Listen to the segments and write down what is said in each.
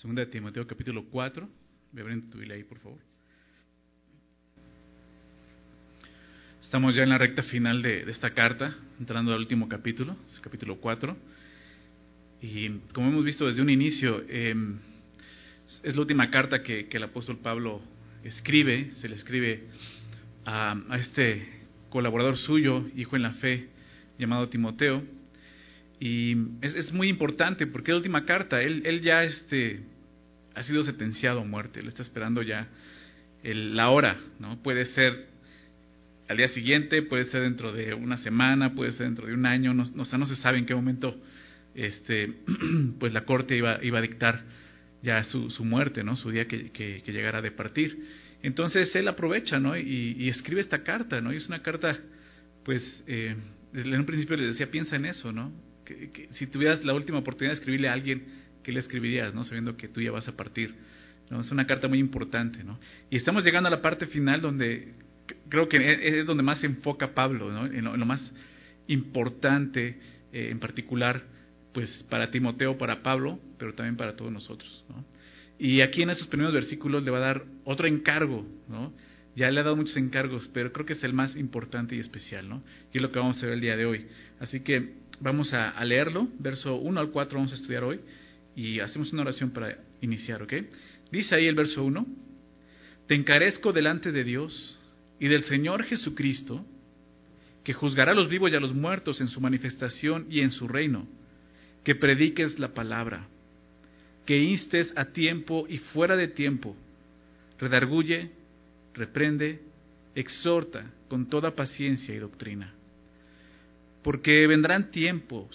Segunda de Timoteo capítulo 4. Ve abriendo tu Biblia ahí, por favor. Estamos ya en la recta final de esta carta, entrando al último capítulo, es el capítulo 4. Y como hemos visto desde un inicio, es la última carta que el apóstol Pablo escribe. Se le escribe a este colaborador suyo, hijo en la fe, llamado Timoteo. Y es muy importante porque es la última carta. Él ya ha sido sentenciado a muerte. Él está esperando ya la hora, ¿no? Puede ser al día siguiente, puede ser dentro de una semana, puede ser dentro de un año. No se sabe en qué momento pues la corte iba a dictar ya su muerte, ¿no? Su día que llegara de partir. Entonces él aprovecha, ¿no? Y escribe esta carta, ¿no? Y es una carta, pues, en un principio le decía, piensa en eso, ¿no? Que si tuvieras la última oportunidad de escribirle a alguien, ¿qué le escribirías, no? Sabiendo que tú ya vas a partir, ¿no? Es una carta muy importante, ¿no? Y estamos llegando a la parte final donde creo que es donde más se enfoca Pablo, ¿no? En lo más importante, en particular, pues para Timoteo, para Pablo, pero también para todos nosotros, ¿no? Y aquí en esos primeros versículos le va a dar otro encargo, ¿no? Ya le ha dado muchos encargos, pero creo que es el más importante y especial, ¿no? Y es lo que vamos a ver el día de hoy. Así que vamos a leerlo, verso 1 al 4 vamos a estudiar hoy, y hacemos una oración para iniciar, ¿ok? Dice ahí el verso 1: Te encarezco delante de Dios y del Señor Jesucristo, que juzgará a los vivos y a los muertos en su manifestación y en su reino, que prediques la palabra, que instes a tiempo y fuera de tiempo, redarguye, reprende, exhorta con toda paciencia y doctrina. Porque vendrá tiempo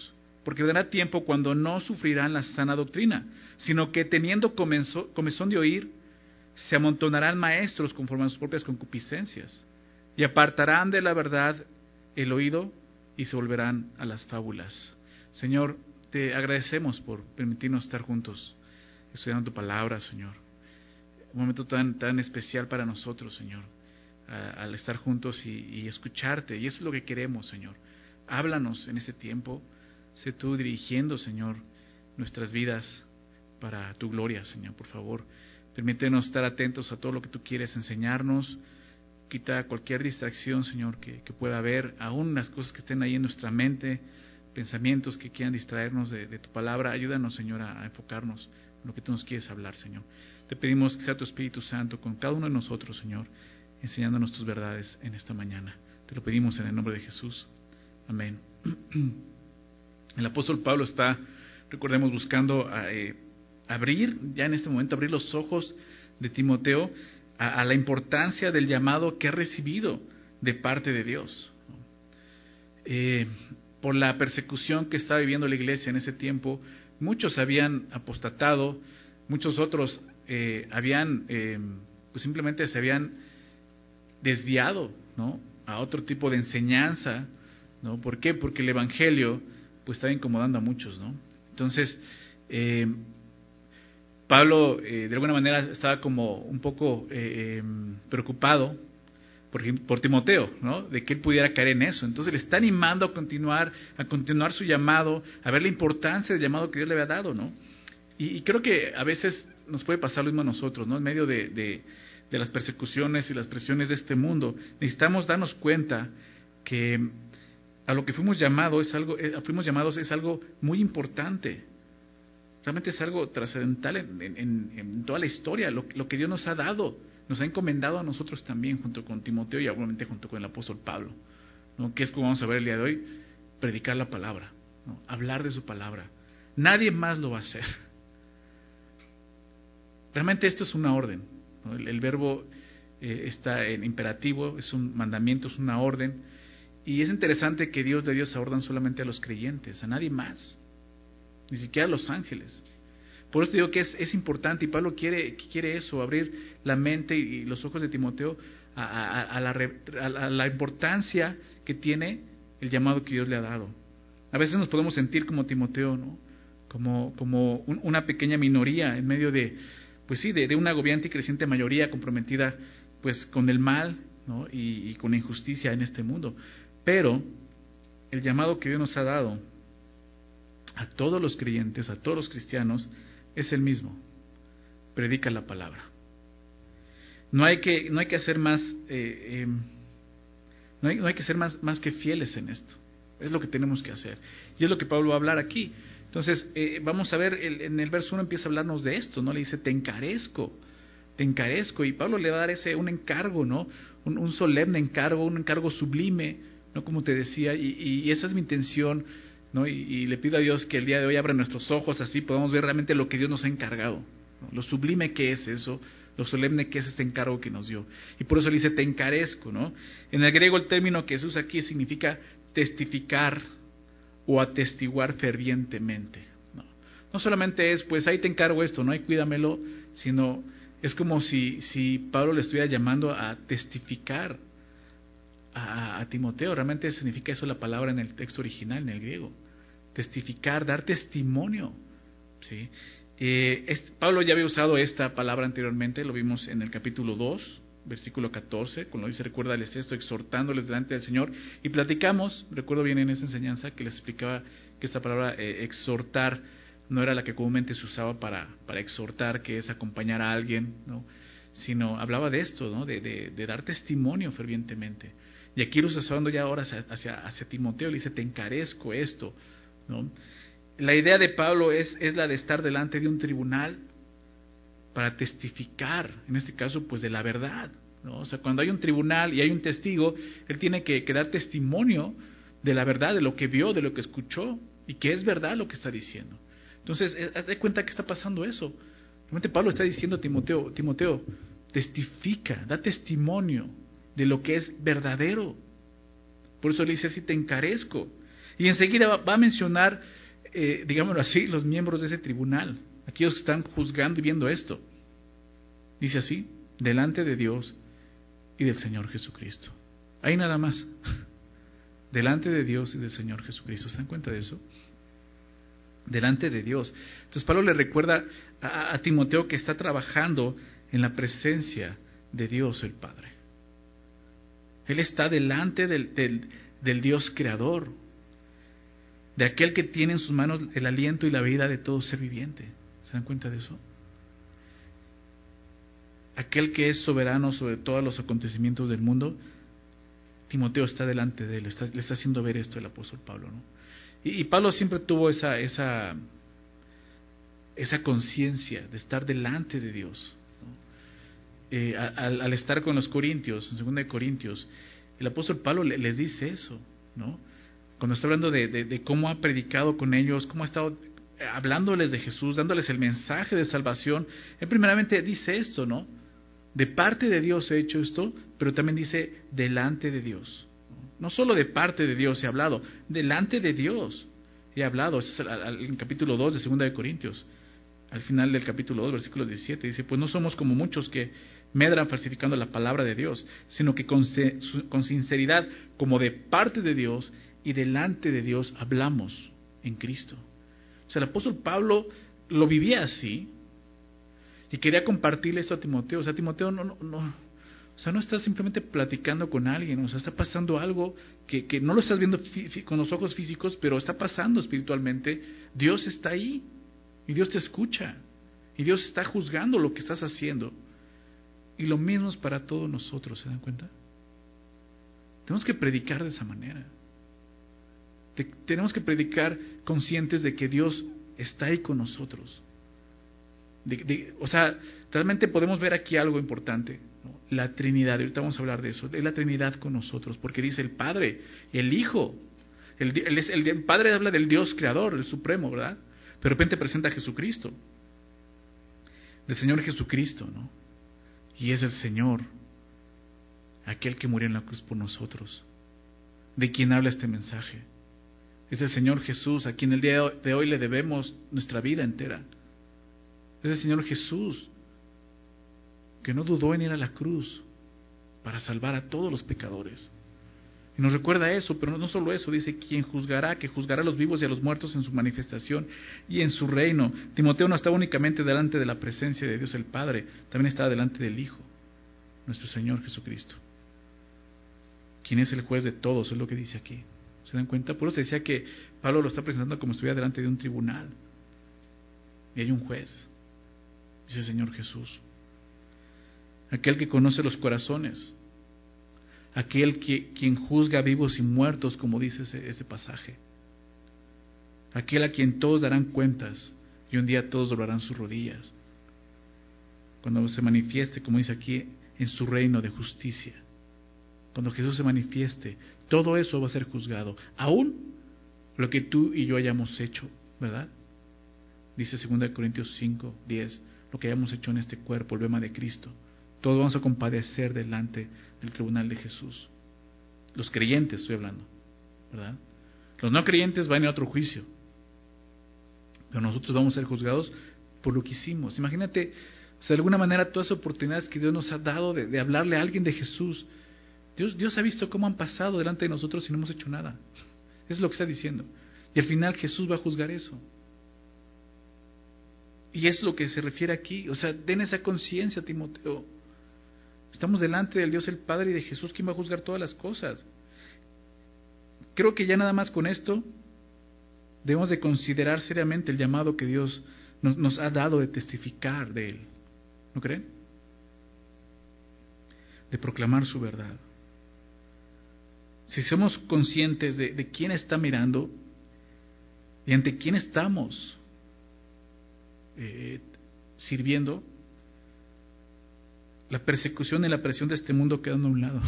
cuando no sufrirán la sana doctrina, sino que teniendo comezón de oír, se amontonarán maestros conforme a sus propias concupiscencias, y apartarán de la verdad el oído y se volverán a las fábulas. Señor, te agradecemos por permitirnos estar juntos estudiando tu palabra, Señor. Un momento tan especial para nosotros, Señor, al estar juntos y escucharte. Y eso es lo que queremos, Señor. Háblanos en ese tiempo. Sé tú dirigiendo, Señor, nuestras vidas para tu gloria, Señor, por favor. Permítenos estar atentos a todo lo que tú quieres enseñarnos. Quita cualquier distracción, Señor, que pueda haber, aún las cosas que estén ahí en nuestra mente, pensamientos que quieran distraernos de tu palabra. Ayúdanos, Señor, a enfocarnos en lo que tú nos quieres hablar, Señor. Te pedimos que sea tu Espíritu Santo con cada uno de nosotros, Señor, enseñándonos tus verdades en esta mañana. Te lo pedimos en el nombre de Jesús. Amén. El apóstol Pablo está, recordemos, buscando abrir los ojos de Timoteo a la importancia del llamado que ha recibido de parte de Dios. Por la persecución que estaba viviendo la iglesia en ese tiempo, muchos habían apostatado, muchos otros pues simplemente se habían desviado, ¿no?, a otro tipo de enseñanza, ¿no? ¿Por qué? Porque el evangelio pues estaba incomodando a muchos, ¿no? Entonces Pablo de alguna manera estaba como un poco preocupado por Timoteo, ¿no? De que él pudiera caer en eso. Entonces le está animando a continuar su llamado, a ver la importancia del llamado que Dios le había dado, ¿no? Y creo que a veces nos puede pasar lo mismo a nosotros, ¿no? En medio de las persecuciones y las presiones de este mundo, necesitamos darnos cuenta que a lo que fuimos llamados es algo muy importante. Realmente es algo trascendental en toda la historia, lo que Dios nos ha dado, nos ha encomendado a nosotros también, junto con Timoteo y obviamente junto con el apóstol Pablo, ¿no? Que es como vamos a ver el día de hoy: predicar la palabra, ¿no? Hablar de su palabra. Nadie más lo va a hacer. Realmente esto es una orden, ¿no? El verbo está en imperativo, es un mandamiento, es una orden. Y es interesante que Dios le dio esa orden solamente a los creyentes, a nadie más, ni siquiera a los ángeles. Por eso digo que es importante, y Pablo quiere eso, abrir la mente y los ojos de Timoteo a la importancia que tiene el llamado que Dios le ha dado. A veces nos podemos sentir como Timoteo, ¿no? Como una pequeña minoría en medio de una agobiante y creciente mayoría comprometida pues con el mal, ¿no? y con la injusticia en este mundo. Pero el llamado que Dios nos ha dado a todos los creyentes, a todos los cristianos, es el mismo. predica la palabra. No hay que hacer más, no hay que ser más que fieles en esto. Es lo que tenemos que hacer. Y es lo que Pablo va a hablar aquí. Entonces, vamos a ver, en el verso 1 empieza a hablarnos de esto, ¿no? Le dice, te encarezco. Y Pablo le va a dar un encargo, ¿no? Un solemne encargo, un encargo sublime, ¿no? Como te decía, y esa es mi intención, ¿no? Y le pido a Dios que el día de hoy abra nuestros ojos, así podamos ver realmente lo que Dios nos ha encargado, ¿no? Lo sublime que es eso, lo solemne que es este encargo que nos dio. Y por eso le dice, te encarezco, ¿no? En el griego el término que se usa aquí significa testificar o atestiguar fervientemente, ¿no? No solamente es, pues ahí te encargo esto, ¿no? Y cuídamelo, sino es como si Pablo le estuviera llamando a testificar a Timoteo. Realmente significa eso la palabra en el texto original, en el griego. Testificar, dar testimonio, ¿sí? Pablo ya había usado esta palabra anteriormente, lo vimos en el capítulo 2, versículo 14, cuando dice, recuérdales esto, exhortándoles delante del Señor, y platicamos, recuerdo bien en esa enseñanza, que les explicaba que esta palabra exhortar no era la que comúnmente se usaba para exhortar, que es acompañar a alguien, ¿no? Sino hablaba de esto, ¿no? De dar testimonio fervientemente. Y aquí lo está usando ya ahora hacia Timoteo, le dice, te encarezco esto, ¿no? La idea de Pablo es la de estar delante de un tribunal para testificar, en este caso, pues de la verdad, ¿no? O sea, cuando hay un tribunal y hay un testigo, él tiene que dar testimonio de la verdad, de lo que vio, de lo que escuchó, y que es verdad lo que está diciendo. Entonces, haz de cuenta que está pasando eso. Realmente Pablo está diciendo a Timoteo, testifica, da testimonio de lo que es verdadero. Por eso le dice así, te encarezco. Y enseguida va a mencionar, digámoslo así, los miembros de ese tribunal, aquellos que están juzgando y viendo esto. Dice así, delante de Dios y del Señor Jesucristo. Ahí nada más. Delante de Dios y del Señor Jesucristo. ¿Se dan cuenta de eso? Delante de Dios. Entonces Pablo le recuerda a Timoteo que está trabajando en la presencia de Dios el Padre. Él está delante del Dios creador, de aquel que tiene en sus manos el aliento y la vida de todo ser viviente. ¿Se dan cuenta de eso? Aquel que es soberano sobre todos los acontecimientos del mundo. Timoteo está delante de él, le está haciendo ver esto el apóstol Pablo, ¿no? Y Pablo siempre tuvo esa conciencia de estar delante de Dios, ¿no? Al estar con los corintios, en 2 Corintios, el apóstol Pablo les dice eso, ¿no? Cuando está hablando de cómo ha predicado con ellos, cómo ha estado hablándoles de Jesús, dándoles el mensaje de salvación, él primeramente dice esto, ¿no? De parte de Dios he hecho esto, pero también dice delante de Dios. No solo de parte de Dios he hablado, delante de Dios he hablado. Eso es en el capítulo 2 de 2 Corintios. Al final del capítulo 2, versículo 17, dice, pues no somos como muchos que medran falsificando la palabra de Dios, sino que con sinceridad, como de parte de Dios y delante de Dios, hablamos en Cristo. O sea, el apóstol Pablo lo vivía así y quería compartirle esto a Timoteo. O sea, Timoteo no está simplemente platicando con alguien, o sea, está pasando algo que no lo estás viendo con los ojos físicos, pero está pasando espiritualmente. Dios está ahí y Dios te escucha y Dios está juzgando lo que estás haciendo. Y lo mismo es para todos nosotros, ¿se dan cuenta? Tenemos que predicar de esa manera. Tenemos que predicar conscientes de que Dios está ahí con nosotros. O sea, realmente podemos ver aquí algo importante, ¿no? La Trinidad, ahorita vamos a hablar de eso, es la Trinidad con nosotros, porque dice el Padre, el Hijo, el Padre habla del Dios Creador, el Supremo, ¿verdad? Pero de repente presenta a Jesucristo, del Señor Jesucristo, ¿no? Y es el Señor, aquel que murió en la cruz por nosotros, de quien habla este mensaje. Es el Señor Jesús, a quien el día de hoy le debemos nuestra vida entera. Es el Señor Jesús, que no dudó en ir a la cruz para salvar a todos los pecadores. Y nos recuerda eso, pero no solo eso, dice, quien juzgará, que juzgará a los vivos y a los muertos en su manifestación y en su reino. Timoteo no estaba únicamente delante de la presencia de Dios el Padre, también estaba delante del Hijo, nuestro Señor Jesucristo, quien es el juez de todos, es lo que dice aquí. ¿Se dan cuenta? Por eso decía que Pablo lo está presentando como si estuviera delante de un tribunal y hay un juez. dice el Señor Jesús. Aquel que conoce los corazones, quien juzga vivos y muertos, como dice este pasaje, aquel a quien todos darán cuentas y un día todos doblarán sus rodillas, cuando se manifieste, como dice aquí, en su reino de justicia. Cuando Jesús se manifieste, todo eso va a ser juzgado, aún lo que tú y yo hayamos hecho, ¿verdad? Dice 2 Corintios 5, 10, lo que hayamos hecho en este cuerpo, el bema de Cristo, todos vamos a compadecer delante del tribunal de Jesús. Los creyentes estoy hablando, ¿verdad? Los no creyentes van a otro juicio, pero nosotros vamos a ser juzgados por lo que hicimos. Imagínate, de alguna manera, todas las oportunidades que Dios nos ha dado de hablarle a alguien de Jesús, Dios ha visto cómo han pasado delante de nosotros y no hemos hecho nada. Eso es lo que está diciendo. Y al final Jesús va a juzgar eso. Y es lo que se refiere aquí. O sea, den esa conciencia, Timoteo. Estamos delante del Dios el Padre y de Jesús, quien va a juzgar todas las cosas. Creo que ya nada más con esto debemos de considerar seriamente el llamado que Dios nos ha dado de testificar de Él. ¿No creen? De proclamar su verdad. Si somos conscientes de quién está mirando y ante quién estamos sirviendo, la persecución y la presión de este mundo quedan a un lado.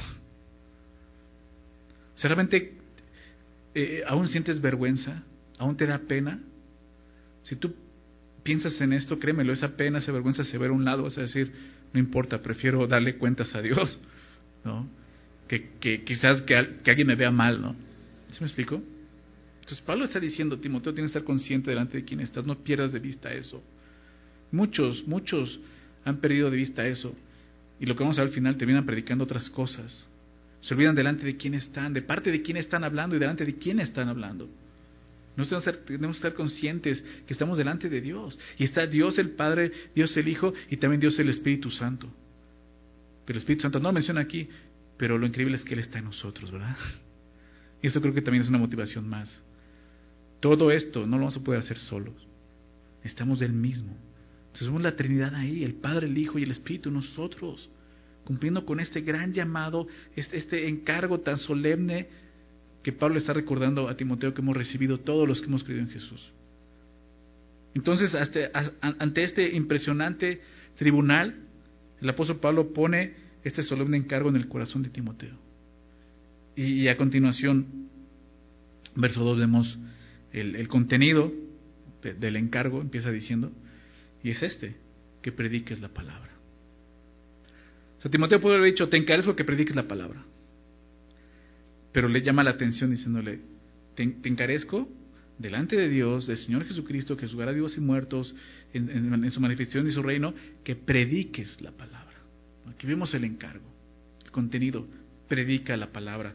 O sea, realmente aún sientes vergüenza, aún te da pena. Si tú piensas en esto, créemelo, esa pena, esa vergüenza se va a un lado, vas a decir, no importa, prefiero darle cuentas a Dios, ¿no? Que quizás que alguien me vea mal, ¿no? ¿Sí me explico? Entonces Pablo está diciendo, Timoteo, tienes que estar consciente delante de quién estás, no pierdas de vista eso. Muchos han perdido de vista eso, y lo que vamos a ver al final terminan predicando otras cosas. Se olvidan delante de quién están, de parte de quién están hablando y delante de quién están hablando. Nosotros tenemos que estar conscientes que estamos delante de Dios, y está Dios el Padre, Dios el Hijo y también Dios el Espíritu Santo. Pero el Espíritu Santo no lo menciona aquí, pero lo increíble es que Él está en nosotros, ¿verdad? Y eso creo que también es una motivación más. Todo esto no lo vamos a poder hacer solos. Estamos del mismo. Entonces somos la Trinidad ahí, el Padre, el Hijo y el Espíritu, nosotros, cumpliendo con este gran llamado, este encargo tan solemne que Pablo está recordando a Timoteo que hemos recibido todos los que hemos creído en Jesús. Entonces, ante este impresionante tribunal, el apóstol Pablo pone este solemne encargo en el corazón de Timoteo. Y a continuación, verso 2, vemos el contenido del encargo, empieza diciendo, y es que prediques la palabra. O sea, Timoteo puede haber dicho, te encarezco que prediques la palabra. Pero le llama la atención diciéndole, te encarezco delante de Dios, del Señor Jesucristo, que juzgará a vivos y muertos en su manifestación y su reino, que prediques la palabra. Aquí vemos el encargo, el contenido, predica la palabra.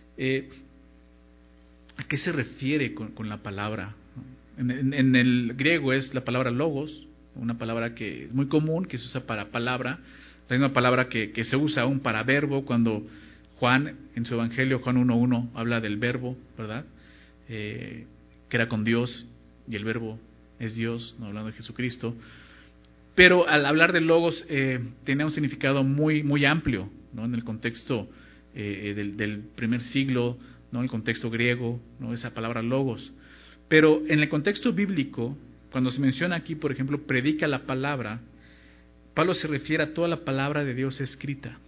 ¿A qué se refiere con la palabra? En el griego es la palabra logos, una palabra que es muy común, que se usa para palabra, la misma palabra que se usa aún para verbo, cuando Juan, en su Evangelio, Juan 1.1, habla del verbo, ¿verdad? Que era con Dios, y el verbo es Dios, no hablando de Jesucristo. Pero al hablar de logos, tenía un significado muy amplio, ¿no? En el contexto del primer siglo, ¿no? En el contexto griego, ¿no? Esa palabra logos. Pero en el contexto bíblico, cuando se menciona aquí, por ejemplo, predica la palabra, Pablo se refiere a toda la palabra de Dios escrita,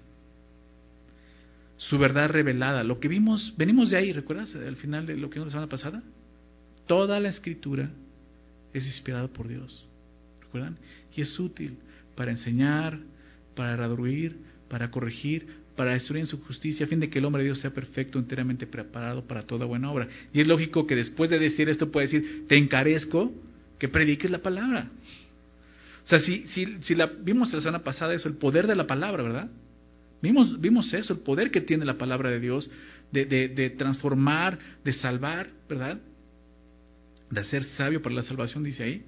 su verdad revelada, lo que venimos de ahí, ¿recuerdas? Al final de lo que vimos la semana pasada, toda la escritura es inspirada por Dios, ¿recuerdan? Y es útil para enseñar, para redarguir, para corregir, para instruir en su justicia, a fin de que el hombre de Dios sea perfecto, enteramente preparado para toda buena obra. Y es lógico que después de decir esto puede decir, te encarezco que prediques la palabra. O sea, si vimos la semana pasada eso, el poder de la palabra, ¿verdad? Vimos eso, el poder que tiene la palabra de Dios de transformar, de salvar, ¿verdad? De hacer sabio para la salvación, dice ahí.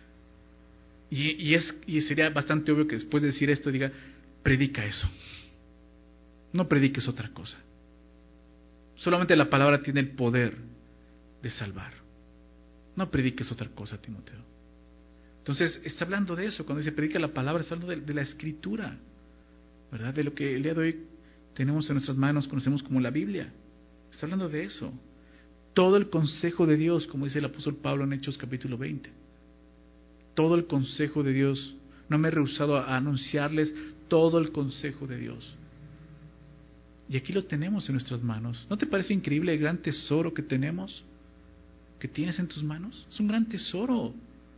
Y sería bastante obvio que después de decir esto diga, predica eso. No prediques otra cosa. Solamente la palabra tiene el poder de salvar. No prediques otra cosa, Timoteo. Entonces, está hablando de eso. Cuando dice predica la palabra, está hablando de la Escritura, ¿verdad? De lo que el día de hoy tenemos en nuestras manos, conocemos como la Biblia. Está hablando de eso. Todo el consejo de Dios, como dice el apóstol Pablo en Hechos capítulo 20. Todo el consejo de Dios. No me he rehusado a anunciarles todo el consejo de Dios. Y aquí lo tenemos en nuestras manos. ¿No te parece increíble el gran tesoro que tenemos? ¿Que tienes en tus manos? Es un gran tesoro.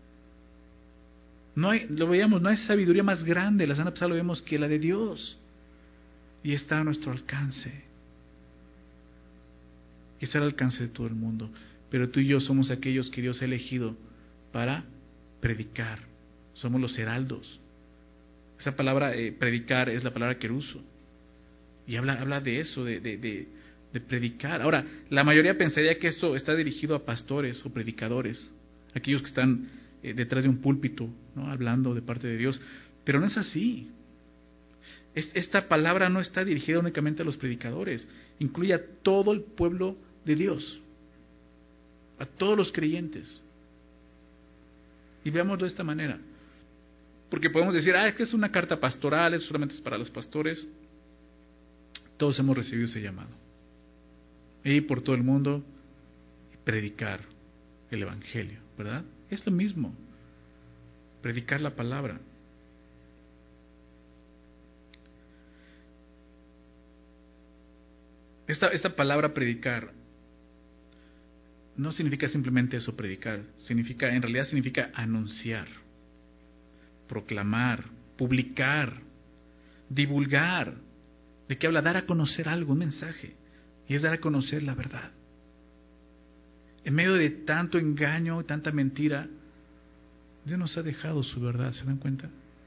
No hay, lo veíamos, no hay sabiduría más grande, la semana pasada lo vemos, que la de Dios. Y está a nuestro alcance. Y está al alcance de todo el mundo. Pero tú y yo somos aquellos que Dios ha elegido para predicar. Somos los heraldos. Esa palabra predicar es la palabra keruso. Y habla de eso, de predicar. Ahora, la mayoría pensaría que esto está dirigido a pastores o predicadores, aquellos que están detrás de un púlpito, ¿no? Hablando de parte de Dios. Pero no es así. Esta palabra no está dirigida únicamente a los predicadores, incluye a todo el pueblo de Dios, a todos los creyentes. Y veámoslo de esta manera. Porque podemos decir, es que es una carta pastoral, es solamente para los pastores. Todos hemos recibido ese llamado. Ir por todo el mundo y predicar el Evangelio, ¿verdad? Es lo mismo. Predicar la palabra. Esta palabra predicar no significa simplemente eso, predicar. En realidad significa anunciar, proclamar, publicar, divulgar. ¿De qué habla? Dar a conocer algo, un mensaje. Y es dar a conocer la verdad. En medio de tanto engaño, tanta mentira, Dios nos ha dejado su verdad, ¿se dan cuenta?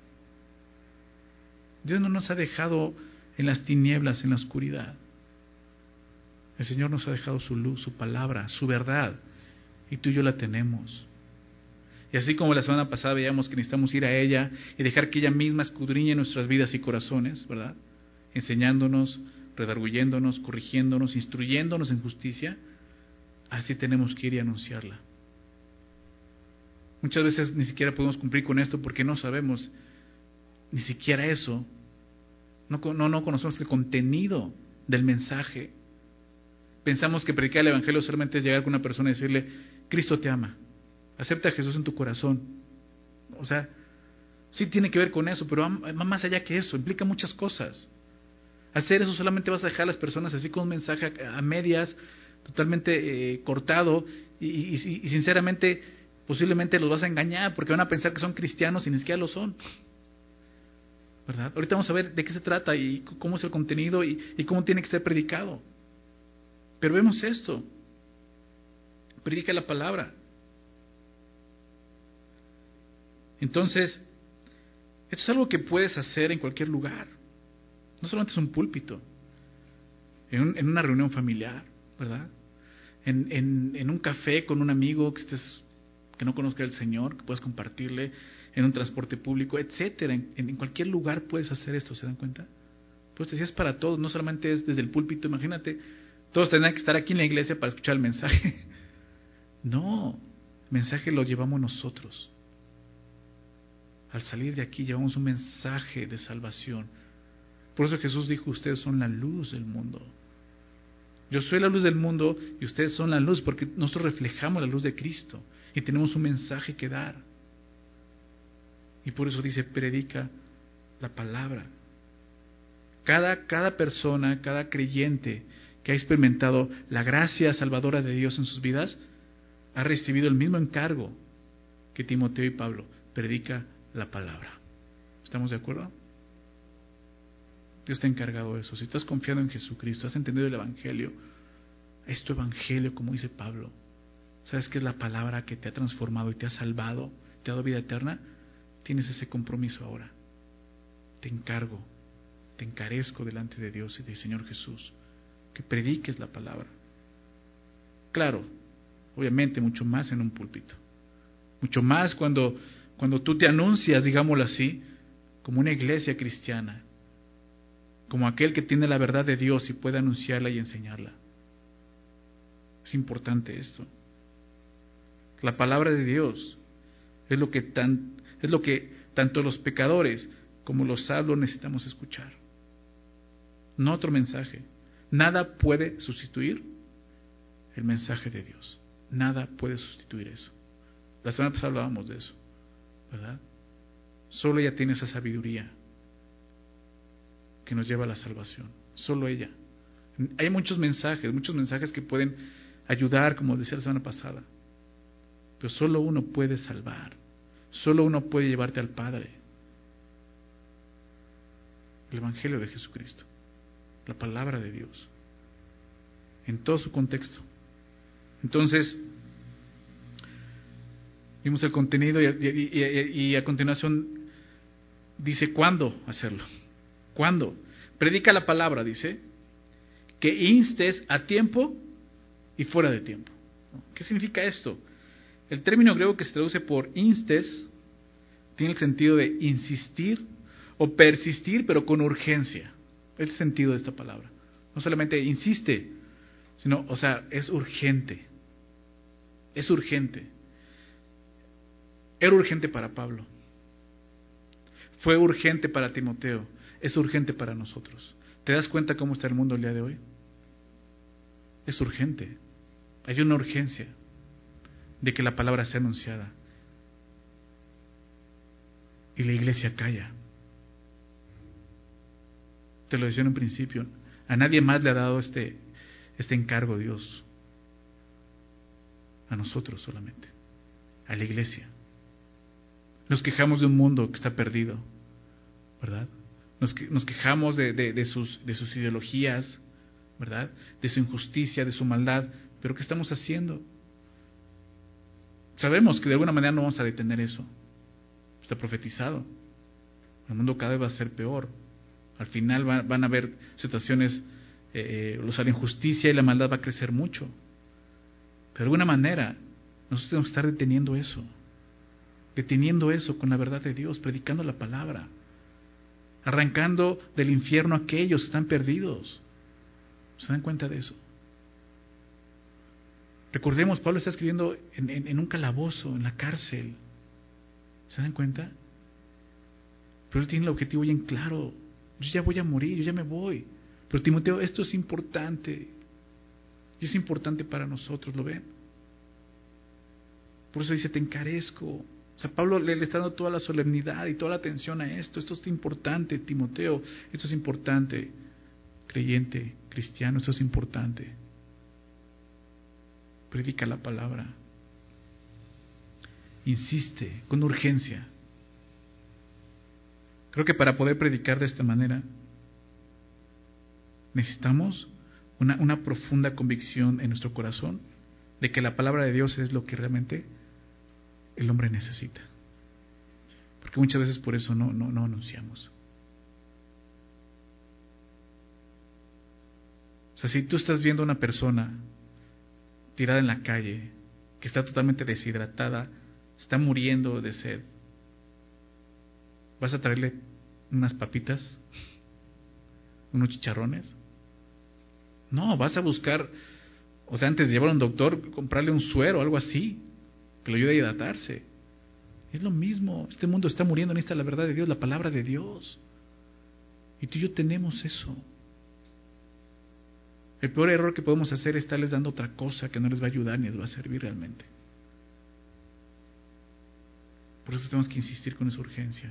Dios no nos ha dejado en las tinieblas, en la oscuridad. El Señor nos ha dejado su luz, su palabra, su verdad. Y tú y yo la tenemos. Y así como la semana pasada veíamos que necesitamos ir a ella y dejar que ella misma escudriñe nuestras vidas y corazones, ¿verdad? Enseñándonos, redarguyéndonos, corrigiéndonos, instruyéndonos en justicia, así tenemos que ir y anunciarla. Muchas veces ni siquiera podemos cumplir con esto porque no sabemos ni siquiera eso. No conocemos el contenido del mensaje. Pensamos que predicar el Evangelio solamente es llegar con una persona y decirle, Cristo te ama, acepta a Jesús en tu corazón. O sea, sí tiene que ver con eso, pero va más allá que eso, implica muchas cosas. Hacer eso solamente vas a dejar a las personas así con un mensaje a medias, totalmente cortado, y sinceramente, posiblemente los vas a engañar, porque van a pensar que son cristianos y ni siquiera lo son. ¿Verdad? Ahorita vamos a ver de qué se trata y cómo es el contenido y cómo tiene que ser predicado. Pero vemos esto. Predica la palabra. Entonces, esto es algo que puedes hacer en cualquier lugar. No solamente es un púlpito. En una reunión familiar, ¿verdad? En un café con un amigo que no conozca al Señor, que puedas compartirle, en un transporte público, etcétera. En cualquier lugar puedes hacer esto, ¿se dan cuenta? Pues es para todos, no solamente es desde el púlpito. Imagínate, todos tendrán que estar aquí en la iglesia para escuchar el mensaje. No, el mensaje lo llevamos nosotros. Al salir de aquí llevamos un mensaje de salvación. Por eso Jesús dijo, ustedes son la luz del mundo. Yo soy la luz del mundo y ustedes son la luz, porque nosotros reflejamos la luz de Cristo y tenemos un mensaje que dar. Y por eso dice, predica la palabra. Cada persona, cada creyente que ha experimentado la gracia salvadora de Dios en sus vidas, ha recibido el mismo encargo que Timoteo y Pablo, predica la palabra. ¿Estamos de acuerdo? Dios te ha encargado de eso. Si tú has confiado en Jesucristo, has entendido el Evangelio, es tu Evangelio, como dice Pablo. ¿Sabes qué es la palabra que te ha transformado y te ha salvado, te ha dado vida eterna? Tienes ese compromiso ahora. Te encarezco delante de Dios y del Señor Jesús, que prediques la palabra. Claro, obviamente mucho más en un púlpito. Mucho más cuando tú te anuncias, digámoslo así, como una iglesia cristiana, como aquel que tiene la verdad de Dios y puede anunciarla y enseñarla. Es importante esto. La palabra de Dios Es lo que tanto los pecadores como los salvos necesitamos escuchar. No otro mensaje. Nada puede sustituir el mensaje de Dios. Nada puede sustituir eso. La semana pasada hablábamos de eso, ¿verdad? Solo ella tiene esa sabiduría que nos lleva a la salvación. Solo ella. Hay muchos mensajes que pueden ayudar, como decía la semana pasada. Pero solo uno puede salvar. Solo uno puede llevarte al Padre. El Evangelio de Jesucristo. La palabra de Dios. En todo su contexto. Entonces, vimos el contenido y a continuación dice cuándo hacerlo. ¿Cuándo? Predica la palabra, dice, que instes a tiempo y fuera de tiempo. ¿Qué significa esto? El término griego que se traduce por instes tiene el sentido de insistir o persistir, pero con urgencia. Es el sentido de esta palabra. No solamente insiste, sino, es urgente. Es urgente. Era urgente para Pablo. Fue urgente para Timoteo. Es urgente para nosotros. ¿Te das cuenta cómo está el mundo el día de hoy? Es urgente. Hay una urgencia de que la palabra sea anunciada. Y la iglesia calla. Te lo decía en un principio. A nadie más le ha dado este encargo Dios. A nosotros solamente. A la iglesia. Nos quejamos de un mundo que está perdido, ¿verdad? Nos quejamos de sus ideologías, ¿verdad? De su injusticia, de su maldad. ¿Pero qué estamos haciendo? Sabemos que de alguna manera no vamos a detener eso. Está profetizado. El mundo cada vez va a ser peor. Al final van a haber situaciones, la injusticia y la maldad va a crecer mucho. Pero de alguna manera, nosotros tenemos que estar deteniendo eso con la verdad de Dios, predicando la palabra, arrancando del infierno a aquellos que están perdidos. ¿Se dan cuenta de eso? Recordemos, Pablo está escribiendo en un calabozo, en la cárcel. ¿Se dan cuenta? Pero él tiene el objetivo bien claro. Yo ya voy a morir, yo ya me voy. Pero Timoteo, esto es importante. Y es importante para nosotros, ¿lo ven? Por eso dice, te encarezco. Pablo le está dando toda la solemnidad y toda la atención a esto. Esto es importante, Timoteo. Esto es importante, creyente, cristiano. Esto es importante. Predica la palabra. Insiste con urgencia. Creo que para poder predicar de esta manera necesitamos una profunda convicción en nuestro corazón de que la palabra de Dios es lo que realmente el hombre necesita. Porque muchas veces por eso no anunciamos. Si tú estás viendo a una persona tirada en la calle, que está totalmente deshidratada, está muriendo de sed, ¿vas a traerle unas papitas? ¿Unos chicharrones? No, vas a buscar, antes de llevar a un doctor, comprarle un suero o algo así, que lo ayude a hidratarse. Es lo mismo, este mundo está muriendo, necesita la verdad de Dios, la palabra de Dios. Y tú y yo tenemos eso. El peor error que podemos hacer es estarles dando otra cosa que no les va a ayudar ni les va a servir realmente. Por eso tenemos que insistir con esa urgencia.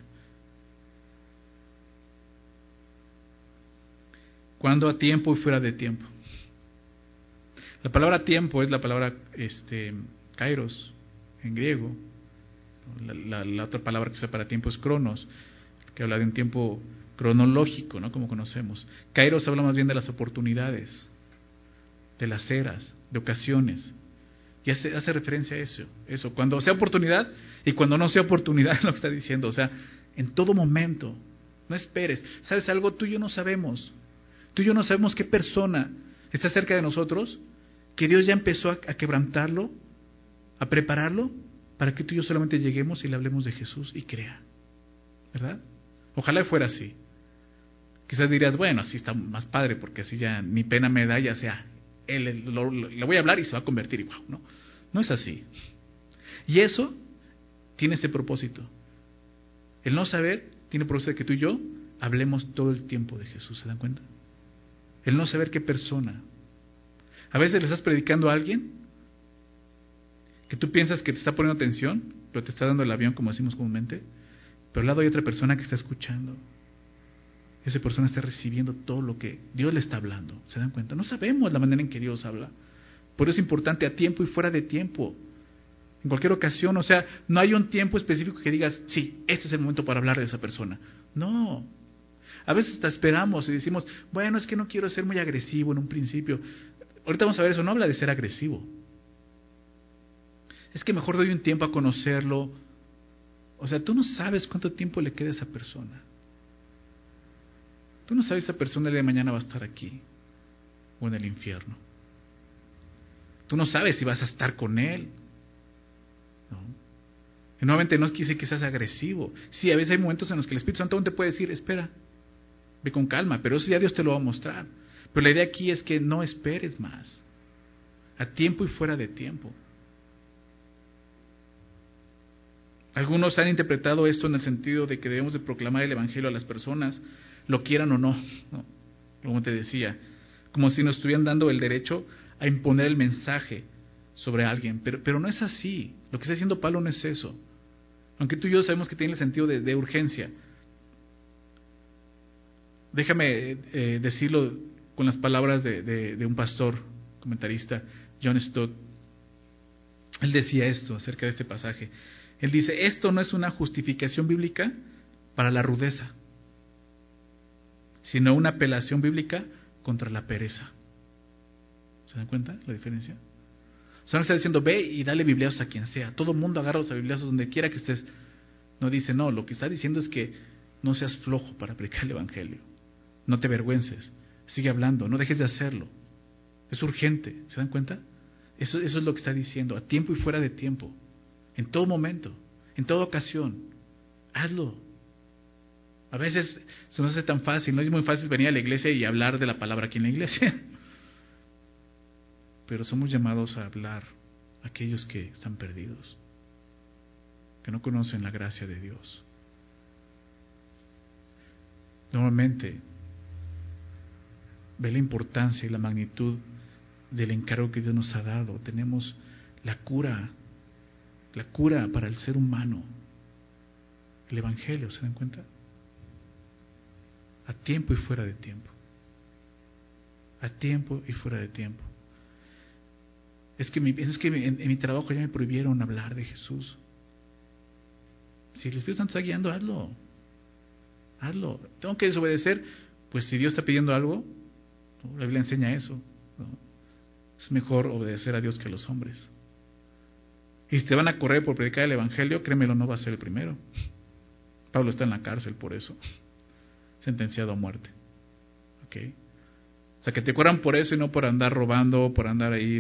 Cuando a tiempo y fuera de tiempo. La palabra tiempo es la palabra kairos en griego. La otra palabra que usa para tiempo es cronos, que habla de un tiempo cronológico, ¿no? Como conocemos. Kairos habla más bien de las oportunidades, de las eras, de ocasiones. Y hace referencia a eso. Cuando sea oportunidad y cuando no sea oportunidad, lo que está diciendo. En todo momento. No esperes. ¿Sabes algo? Tú y yo no sabemos. Tú y yo no sabemos qué persona está cerca de nosotros, que Dios ya empezó a quebrantarlo, a prepararlo, para que tú y yo solamente lleguemos y le hablemos de Jesús y crea. ¿Verdad? Ojalá fuera así. Quizás dirías, bueno, así está más padre, porque así ya ni pena me da, ya sea, le voy a hablar y se va a convertir igual. No es así. Y eso tiene ese propósito. El no saber tiene propósito de que tú y yo hablemos todo el tiempo de Jesús, ¿se dan cuenta? El no saber qué persona. A veces le estás predicando a alguien que tú piensas que te está poniendo atención, pero te está dando el avión, como decimos comúnmente, pero al lado hay otra persona que está escuchando. Esa persona está recibiendo todo lo que Dios le está hablando. ¿Se dan cuenta? No sabemos la manera en que Dios habla. Por eso es importante a tiempo y fuera de tiempo. En cualquier ocasión, o sea, no hay un tiempo específico que digas, sí, este es el momento para hablar de esa persona. No. A veces hasta esperamos y decimos, bueno, es que no quiero ser muy agresivo en un principio. Ahorita vamos a ver eso, no habla de ser agresivo. Es que mejor doy un tiempo a conocerlo. O sea, tú no sabes cuánto tiempo le queda a esa persona. Tú no sabes si esa persona el día de mañana va a estar aquí o en el infierno. Tú no sabes si vas a estar con él. ¿No? Y nuevamente no es que dice que seas agresivo. Sí, a veces hay momentos en los que el Espíritu Santo aún te puede decir, espera, ve con calma, pero eso ya Dios te lo va a mostrar. Pero la idea aquí es que no esperes más. A tiempo y fuera de tiempo. Algunos han interpretado esto en el sentido de que debemos de proclamar el Evangelio a las personas, lo quieran o no, ¿no? Como te decía, como si nos estuvieran dando el derecho a imponer el mensaje sobre alguien, pero no es así. Lo que está diciendo Pablo no es eso. Aunque tú y yo sabemos que tiene el sentido de urgencia. Déjame decirlo con las palabras de un pastor, comentarista, John Stott. Él decía esto acerca de este pasaje. Él dice, esto no es una justificación bíblica para la rudeza, sino una apelación bíblica contra la pereza. ¿Se dan cuenta la diferencia? O sea, no está diciendo, ve y dale bibliazos a quien sea. Todo el mundo agarra los bibliazos donde quiera que estés. No dice, no, lo que está diciendo es que no seas flojo para predicar el Evangelio. No te avergüences. Sigue hablando, no dejes de hacerlo. Es urgente, ¿se dan cuenta? Eso es lo que está diciendo, a tiempo y fuera de tiempo. En todo momento, en toda ocasión. Hazlo. A veces se nos hace tan fácil, no es muy fácil venir a la iglesia y hablar de la palabra aquí en la iglesia. Pero somos llamados a hablar a aquellos que están perdidos, que no conocen la gracia de Dios. Normalmente, ve la importancia y la magnitud del encargo que Dios nos ha dado. Tenemos la cura para el ser humano, el Evangelio, ¿se dan cuenta? A tiempo y fuera de tiempo. A tiempo y fuera de tiempo. Es que en mi trabajo ya me prohibieron hablar de Jesús. Si el Espíritu Santo está guiando, hazlo. Hazlo. ¿Tengo que desobedecer? Pues si Dios está pidiendo algo, ¿no? La Biblia enseña eso, ¿no? Es mejor obedecer a Dios que a los hombres. Y si te van a correr por predicar el Evangelio, créemelo, no va a ser el primero. Pablo está en la cárcel por eso, sentenciado a muerte. ¿Ok? O sea, que te corran por eso y no por andar robando, por andar ahí,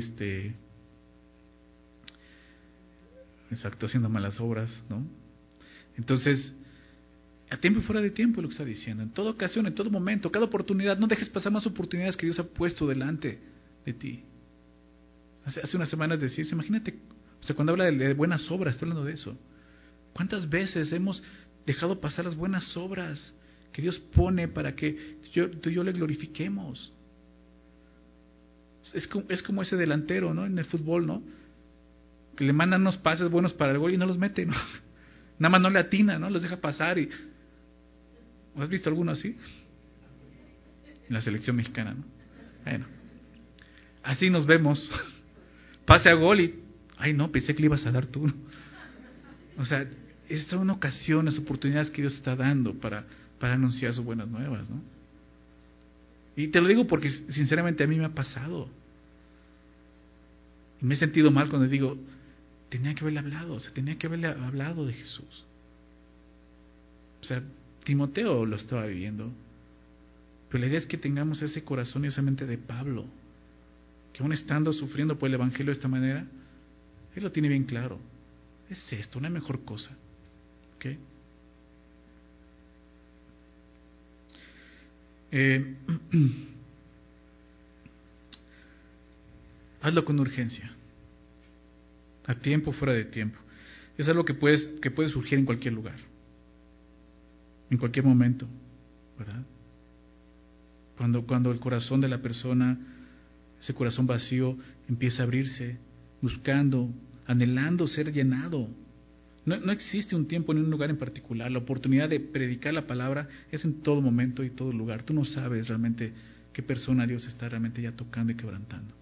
exacto, haciendo malas obras, ¿no? Entonces, a tiempo y fuera de tiempo es lo que está diciendo. En toda ocasión, en todo momento, cada oportunidad, no dejes pasar más oportunidades que Dios ha puesto delante de ti. Hace unas semanas decía eso, imagínate, o sea, cuando habla de buenas obras, está hablando de eso. ¿Cuántas veces hemos dejado pasar las buenas obras que Dios pone para que tú y yo le glorifiquemos? Es como ese delantero, ¿no? En el fútbol, ¿no? Que le mandan unos pases buenos para el gol y no los mete, ¿no? Nada más no le atina, ¿no? Los deja pasar y... ¿Has visto alguno así? En la selección mexicana, ¿no? Bueno, así nos vemos. Pase a gol y... Ay, no, pensé que le ibas a dar tú. O sea, estas son ocasiones, oportunidades que Dios está dando para anunciar sus buenas nuevas, ¿no? Y te lo digo porque sinceramente a mí me ha pasado. Y me he sentido mal cuando digo, tenía que haberle hablado, o sea, tenía que haberle hablado de Jesús. O sea, Timoteo lo estaba viviendo. Pero la idea es que tengamos ese corazón y esa mente de Pablo, que aún estando sufriendo por el Evangelio de esta manera, él lo tiene bien claro. Es esto, no hay mejor cosa. ¿Ok? Hazlo con urgencia, a tiempo, fuera de tiempo. Es algo que puede surgir en cualquier lugar, en cualquier momento, ¿verdad? Cuando el corazón de la persona, ese corazón vacío, empieza a abrirse, buscando, anhelando ser llenado. No existe un tiempo ni un lugar en particular. La oportunidad de predicar la palabra es en todo momento y todo lugar. Tú no sabes realmente qué persona Dios está realmente ya tocando y quebrantando.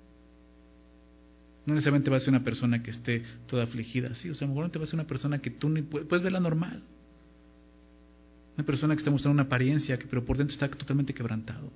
No necesariamente va a ser una persona que esté toda afligida, sí, o sea, a lo mejor no te va a ser una persona que tú ni puedes verla normal. Una persona que está mostrando una apariencia, pero por dentro está totalmente quebrantado.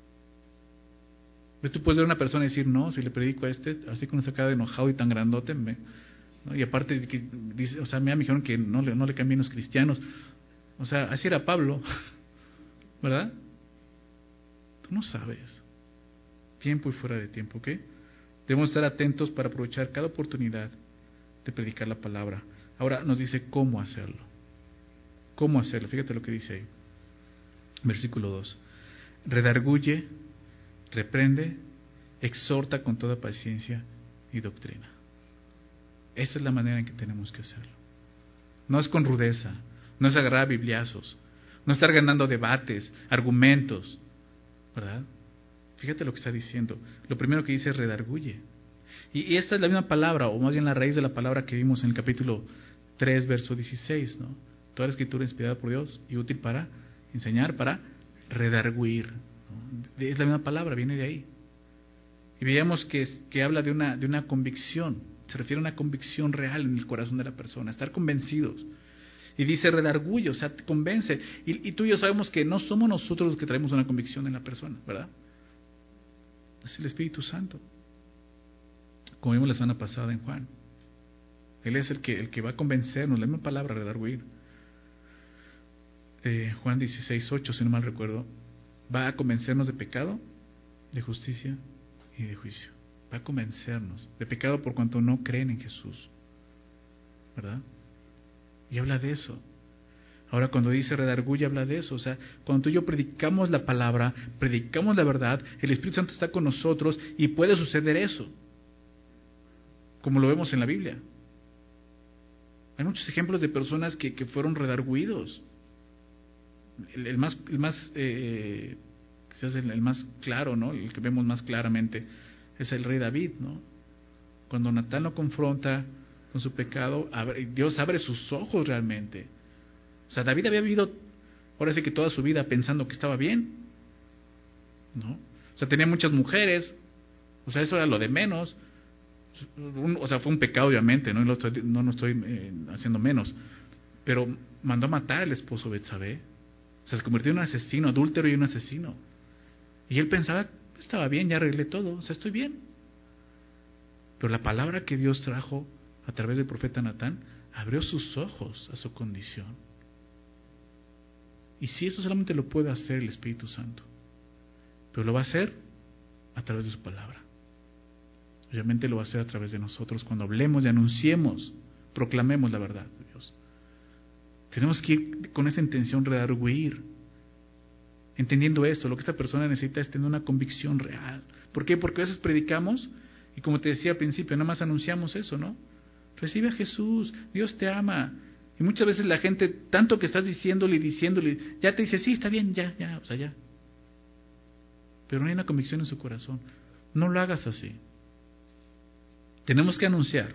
¿Ves? Tú puedes ver a una persona y decir, no, si le predico a así con esa cara de enojado y tan grandote, ¿no? Y aparte, que dice, o sea, me dijeron que no le cambien los cristianos. O sea, así era Pablo, ¿verdad? Tú no sabes. Tiempo y fuera de tiempo, ¿ok? Debemos estar atentos para aprovechar cada oportunidad de predicar la palabra. Ahora nos dice cómo hacerlo. ¿Cómo hacerlo? Fíjate lo que dice ahí. Versículo 2. Redarguye, reprende, exhorta con toda paciencia y doctrina. Esa es la manera en que tenemos que hacerlo. No es con rudeza, no es agarrar bibliazos, no estar ganando debates, argumentos, ¿verdad? Fíjate lo que está diciendo. Lo primero que dice es redarguye. Y esta es la misma palabra, o más bien la raíz de la palabra que vimos en el capítulo 3, verso 16, ¿no? Toda la escritura es inspirada por Dios y útil para enseñar, para redarguir, ¿no? Es la misma palabra, viene de ahí. Y veíamos que habla de una convicción, se refiere a una convicción real en el corazón de la persona, estar convencidos. Y dice redarguye, o sea, te convence. Y tú y yo sabemos que no somos nosotros los que traemos una convicción en la persona, ¿verdad? Es el Espíritu Santo. Como vimos la semana pasada en Juan. Él es el que va a convencernos, la misma palabra, redarguir. Juan 16:8, si no mal recuerdo, va a convencernos de pecado, de justicia y de juicio. Va a convencernos de pecado por cuanto no creen en Jesús, ¿verdad? Y habla de eso. Ahora cuando dice redarguye, habla de eso. O sea, cuando tú y yo predicamos la palabra, predicamos la verdad, el Espíritu Santo está con nosotros y puede suceder eso, como lo vemos en la Biblia. Hay muchos ejemplos de personas que fueron redarguidos. El más quizás el más claro, ¿no? El que vemos más claramente es el rey David, ¿no? Cuando Natán lo confronta con su pecado, Dios abre sus ojos realmente. O sea, David había vivido, ahora sí que toda su vida pensando que estaba bien, ¿no? O sea, tenía muchas mujeres, o sea, eso era lo de menos. O sea, fue un pecado obviamente, no lo estoy haciendo menos, pero mandó a matar al esposo Betsabé. O sea, se convirtió en un asesino, adúltero y un asesino. Y él pensaba, estaba bien, ya arreglé todo, o sea, estoy bien. Pero la palabra que Dios trajo a través del profeta Natán abrió sus ojos a su condición. Y si eso solamente lo puede hacer el Espíritu Santo, pero lo va a hacer a través de su palabra. Obviamente lo va a hacer a través de nosotros cuando hablemos y anunciemos, proclamemos la verdad de Dios. Tenemos que ir con esa intención, redarguir, entendiendo esto. Lo que esta persona necesita es tener una convicción real. ¿Por qué? Porque a veces predicamos y, como te decía al principio, nada más anunciamos eso, ¿no? Recibe a Jesús, Dios te ama. Y muchas veces la gente, tanto que estás diciéndole, ya te dice, sí, está bien, ya, o sea, ya. Pero no hay una convicción en su corazón. No lo hagas así. Tenemos que anunciar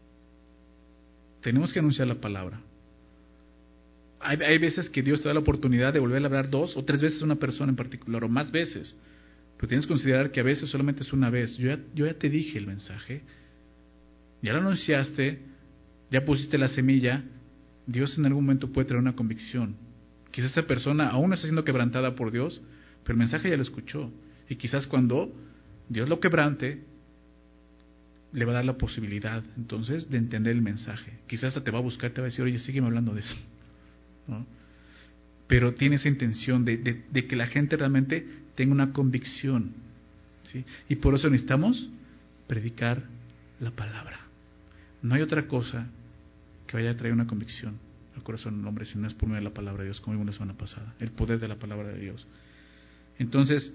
la palabra. Hay veces que Dios te da la oportunidad de volver a hablar 2 o 3 veces a una persona en particular, o más veces. Pero tienes que considerar que a veces solamente es una vez. Yo ya te dije el mensaje, ya lo anunciaste, ya pusiste la semilla. Dios en algún momento puede traer una convicción. Quizás esta persona aún no está siendo quebrantada por Dios, pero el mensaje ya lo escuchó. Y quizás cuando Dios lo quebrante, le va a dar la posibilidad entonces de entender el mensaje. Quizás hasta te va a buscar, te va a decir, oye, sígueme hablando de eso, ¿no? Pero tiene esa intención de que la gente realmente tenga una convicción, ¿sí? Y por eso necesitamos predicar la palabra. No hay otra cosa que vaya a traer una convicción al corazón del hombre si no es por medio de la palabra de Dios, como vimos la semana pasada, el poder de la palabra de Dios. Entonces,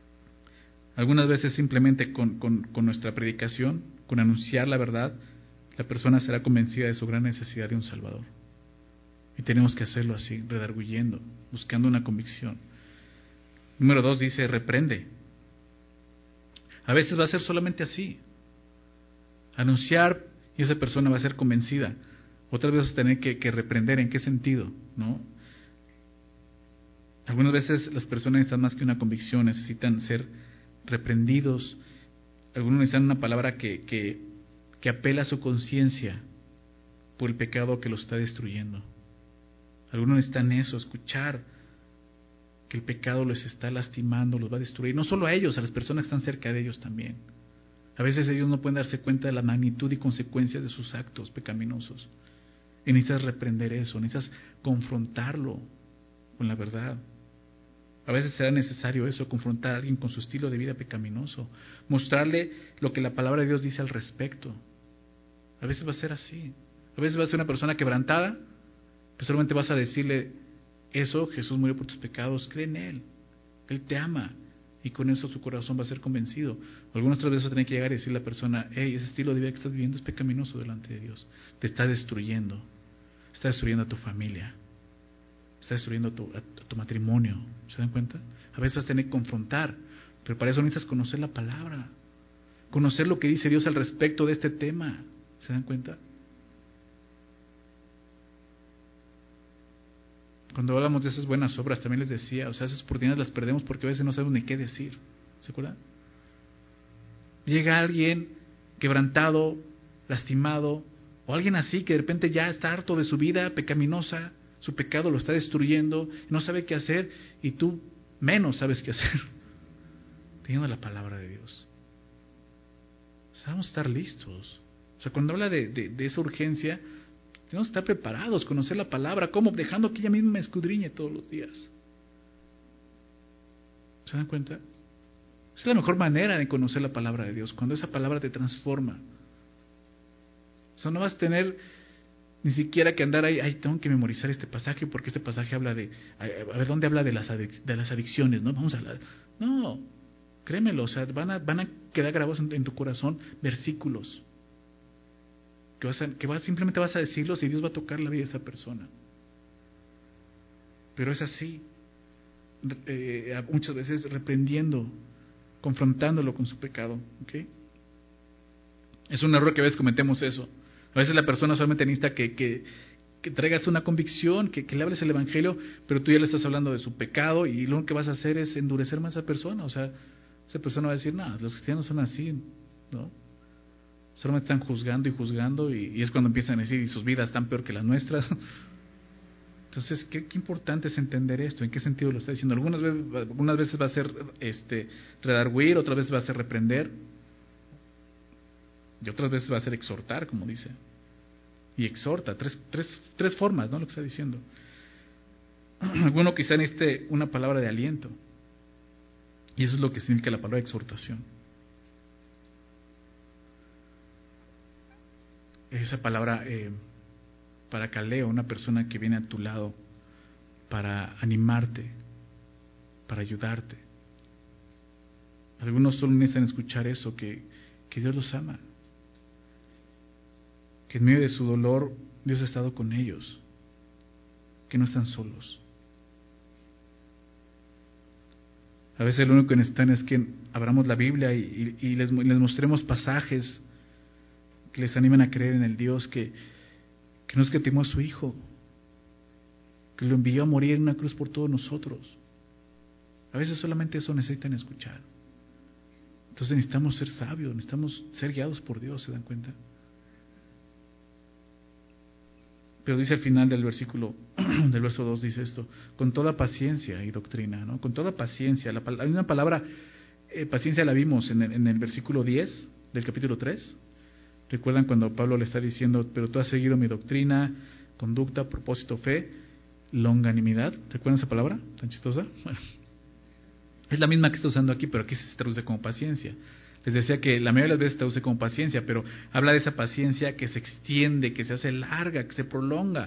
algunas veces simplemente con nuestra predicación, con anunciar la verdad, la persona será convencida de su gran necesidad de un Salvador. Y tenemos que hacerlo así, redarguyendo, buscando una convicción. Número 2 dice, reprende. A veces va a ser solamente así. Anunciar y esa persona va a ser convencida. Otras veces tener que reprender. ¿En qué sentido? ¿No? Algunas veces las personas necesitan más que una convicción, necesitan ser reprendidos. Algunos necesitan una palabra que apela a su conciencia por el pecado que los está destruyendo. Algunos necesitan eso, escuchar que el pecado les está lastimando, los va a destruir. No solo a ellos, a las personas que están cerca de ellos también. A veces ellos no pueden darse cuenta de la magnitud y consecuencias de sus actos pecaminosos. Y necesitas reprender eso, necesitas confrontarlo con la verdad. A veces será necesario eso, confrontar a alguien con su estilo de vida pecaminoso, mostrarle lo que la palabra de Dios dice al respecto. A veces va a ser así. A veces va a ser una persona quebrantada, pues solamente vas a decirle eso: Jesús murió por tus pecados, cree en Él, Él te ama, y con eso su corazón va a ser convencido. Algunas otras veces vas a tener que llegar y decirle a la persona: hey, ese estilo de vida que estás viviendo es pecaminoso delante de Dios, te está destruyendo a tu familia, está destruyendo a tu matrimonio. ¿Se dan cuenta? A veces vas a tener que confrontar, pero para eso necesitas conocer la palabra, conocer lo que dice Dios al respecto de este tema. ¿Se dan cuenta? Cuando hablamos de esas buenas obras, también les decía, o sea, esas oportunidades las perdemos porque a veces no sabemos ni qué decir. ¿Se acuerdan? Llega alguien quebrantado, lastimado, o alguien así que de repente ya está harto de su vida pecaminosa, su pecado lo está destruyendo, no sabe qué hacer, y tú menos sabes qué hacer, teniendo la palabra de Dios. O sea, vamos a estar listos. O sea, cuando habla de esa urgencia, tenemos que estar preparados, conocer la palabra. ¿Cómo? Dejando que ella misma me escudriñe todos los días. ¿Se dan cuenta? Es la mejor manera de conocer la palabra de Dios, cuando esa palabra te transforma. O sea, no vas a tener ni siquiera que andar ahí, tengo que memorizar este pasaje porque este pasaje habla de, a ver, ¿dónde habla de las adicciones? ¿No? Vamos a hablar. No, créemelo, o sea, van a quedar grabados en tu corazón versículos que simplemente vas a decirlos y Dios va a tocar la vida de esa persona. Pero es así, muchas veces reprendiendo, confrontándolo con su pecado. ¿Okay? Es un error que a veces cometemos eso. A veces la persona solamente necesita que traigas una convicción, que le hables el evangelio, pero tú ya le estás hablando de su pecado y lo único que vas a hacer es endurecer más a esa persona. O sea, esa persona va a decir: no, los cristianos son así, ¿no? Solamente están juzgando y es cuando empiezan a decir: y sus vidas están peor que las nuestras. Entonces, qué importante es entender esto. ¿En qué sentido lo está diciendo? Algunas veces va a ser redarguir, otras veces va a ser reprender, y otras veces va a ser exhortar, como dice. Y exhorta, tres formas, ¿no? Lo que está diciendo. Alguno quizá necesite una palabra de aliento, y eso es lo que significa la palabra exhortación. Esa palabra para caleo, una persona que viene a tu lado para animarte, para ayudarte. Algunos solo necesitan escuchar eso, que Dios los ama, que en medio de su dolor Dios ha estado con ellos, que no están solos. A veces lo único que necesitan es que abramos la Biblia y les mostremos pasajes que les animen a creer en el Dios que no escatimó a su Hijo, que lo envió a morir en una cruz por todos nosotros. A veces solamente eso necesitan escuchar. Entonces necesitamos ser sabios, necesitamos ser guiados por Dios, ¿se dan cuenta? Pero dice al final del versículo, del verso 2, dice esto: con toda paciencia y doctrina, ¿no? Con toda paciencia. Hay una palabra, paciencia la vimos en el versículo 10 del capítulo 3. ¿Recuerdan cuando Pablo le está diciendo: pero tú has seguido mi doctrina, conducta, propósito, fe, longanimidad? ¿Recuerdan esa palabra tan chistosa? Bueno, es la misma que está usando aquí, pero aquí se traduce como paciencia. Les decía que la mayoría de las veces se traduce como paciencia, pero habla de esa paciencia que se extiende, que se hace larga, que se prolonga.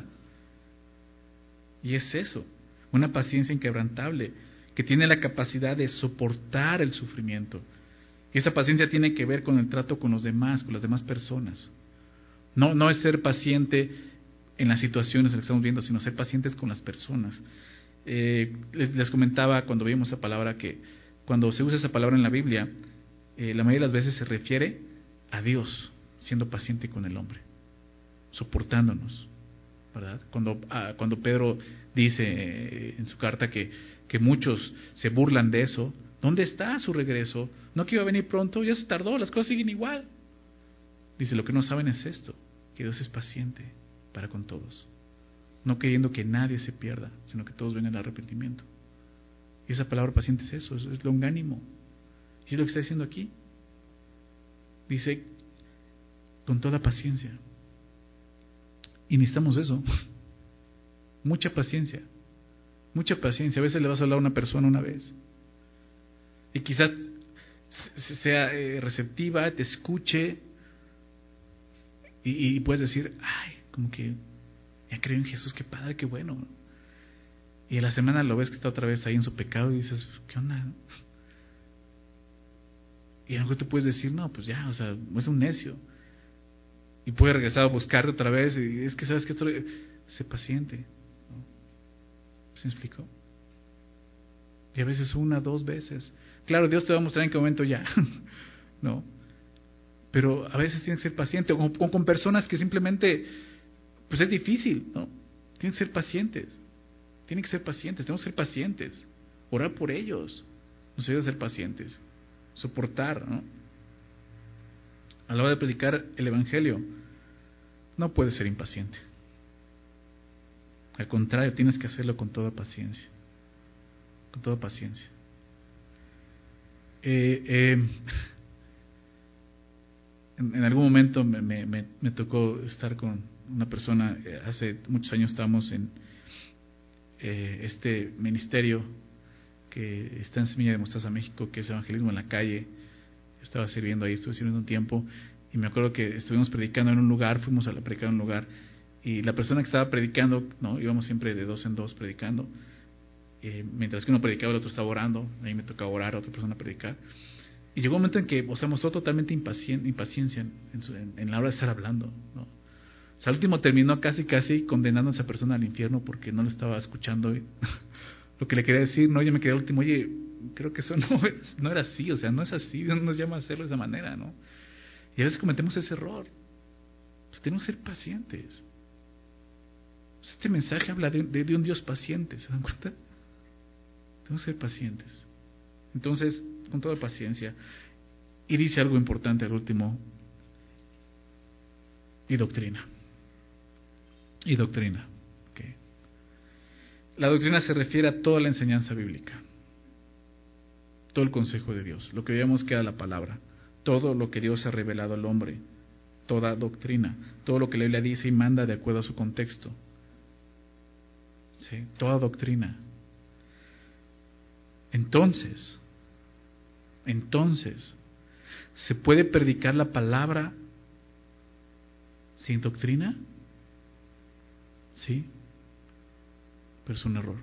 Y es eso, una paciencia inquebrantable, que tiene la capacidad de soportar el sufrimiento. Y esa paciencia tiene que ver con el trato con los demás, con las demás personas. No es ser paciente en las situaciones en las que estamos viendo, sino ser pacientes con las personas. Les comentaba cuando vimos esa palabra que cuando se usa esa palabra en la Biblia, la mayoría de las veces se refiere a Dios siendo paciente con el hombre, soportándonos, ¿verdad? Cuando Pedro dice en su carta que muchos se burlan de eso, ¿dónde está su regreso? ¿No que iba a venir pronto? Ya se tardó, las cosas siguen igual. Dice, lo que no saben es esto, que Dios es paciente para con todos, no queriendo que nadie se pierda, sino que todos vengan al arrepentimiento. Y esa palabra paciente es eso, es longánimo. Y es lo que está diciendo aquí. Dice, con toda paciencia. Y necesitamos eso. Mucha paciencia. Mucha paciencia. A veces le vas a hablar a una persona una vez. Y quizás sea receptiva, te escuche. Y puedes decir, ay, como que ya creo en Jesús, qué padre, qué bueno. Y a la semana lo ves que está otra vez ahí en su pecado y dices, ¿qué onda? Y a lo mejor te puedes decir, no, pues ya, o sea, es un necio. Y puede regresar a buscarte otra vez y es que sabes que esto, sé paciente, ¿no? ¿Se me explicó? Y a veces 1, 2 veces. Claro, Dios te va a mostrar en qué momento ya, ¿no? Pero a veces tienes que ser paciente, o con personas que simplemente, pues es difícil, ¿no? Tienes que ser pacientes. Tienen que ser pacientes, tenemos que ser pacientes. Orar por ellos nos ayuda a ser pacientes. Soportar, ¿no? A la hora de predicar el Evangelio, no puedes ser impaciente. Al contrario, tienes que hacerlo con toda paciencia. Con toda paciencia. En algún momento me tocó estar con una persona, hace muchos años estábamos en este ministerio que está en Semilla de Mostaza, México, que es evangelismo en la calle. Yo estaba sirviendo ahí, estuve sirviendo un tiempo y me acuerdo que estuvimos predicando en un lugar, fuimos a predicar en un lugar y la persona que estaba predicando, no, íbamos siempre de 2 en 2 predicando, mientras que uno predicaba el otro estaba orando, a mí me tocaba orar, a otra persona predicar, y llegó un momento en que, o sea, mostró totalmente impaciencia en la hora de estar hablando, ¿no? O sea, al último terminó casi condenando a esa persona al infierno porque no lo estaba escuchando lo que le quería decir, ¿no? Yo me quedé al último, oye, creo que eso no era así, o sea, no es así, Dios nos llama a hacerlo de esa manera, ¿no? Y a veces cometemos ese error. Pues tenemos que ser pacientes. Este mensaje habla de un Dios paciente, ¿se dan cuenta? Tenemos que ser pacientes. Entonces, con toda paciencia. Y dice algo importante al último. Y doctrina. Y doctrina. Okay. La doctrina se refiere a toda la enseñanza bíblica. Todo el consejo de Dios. Lo que veíamos que era la palabra. Todo lo que Dios ha revelado al hombre. Toda doctrina. Todo lo que la Biblia dice y manda de acuerdo a su contexto. ¿Sí? Toda doctrina. Entonces, ¿se puede predicar la palabra sin doctrina? Sí, pero es un error.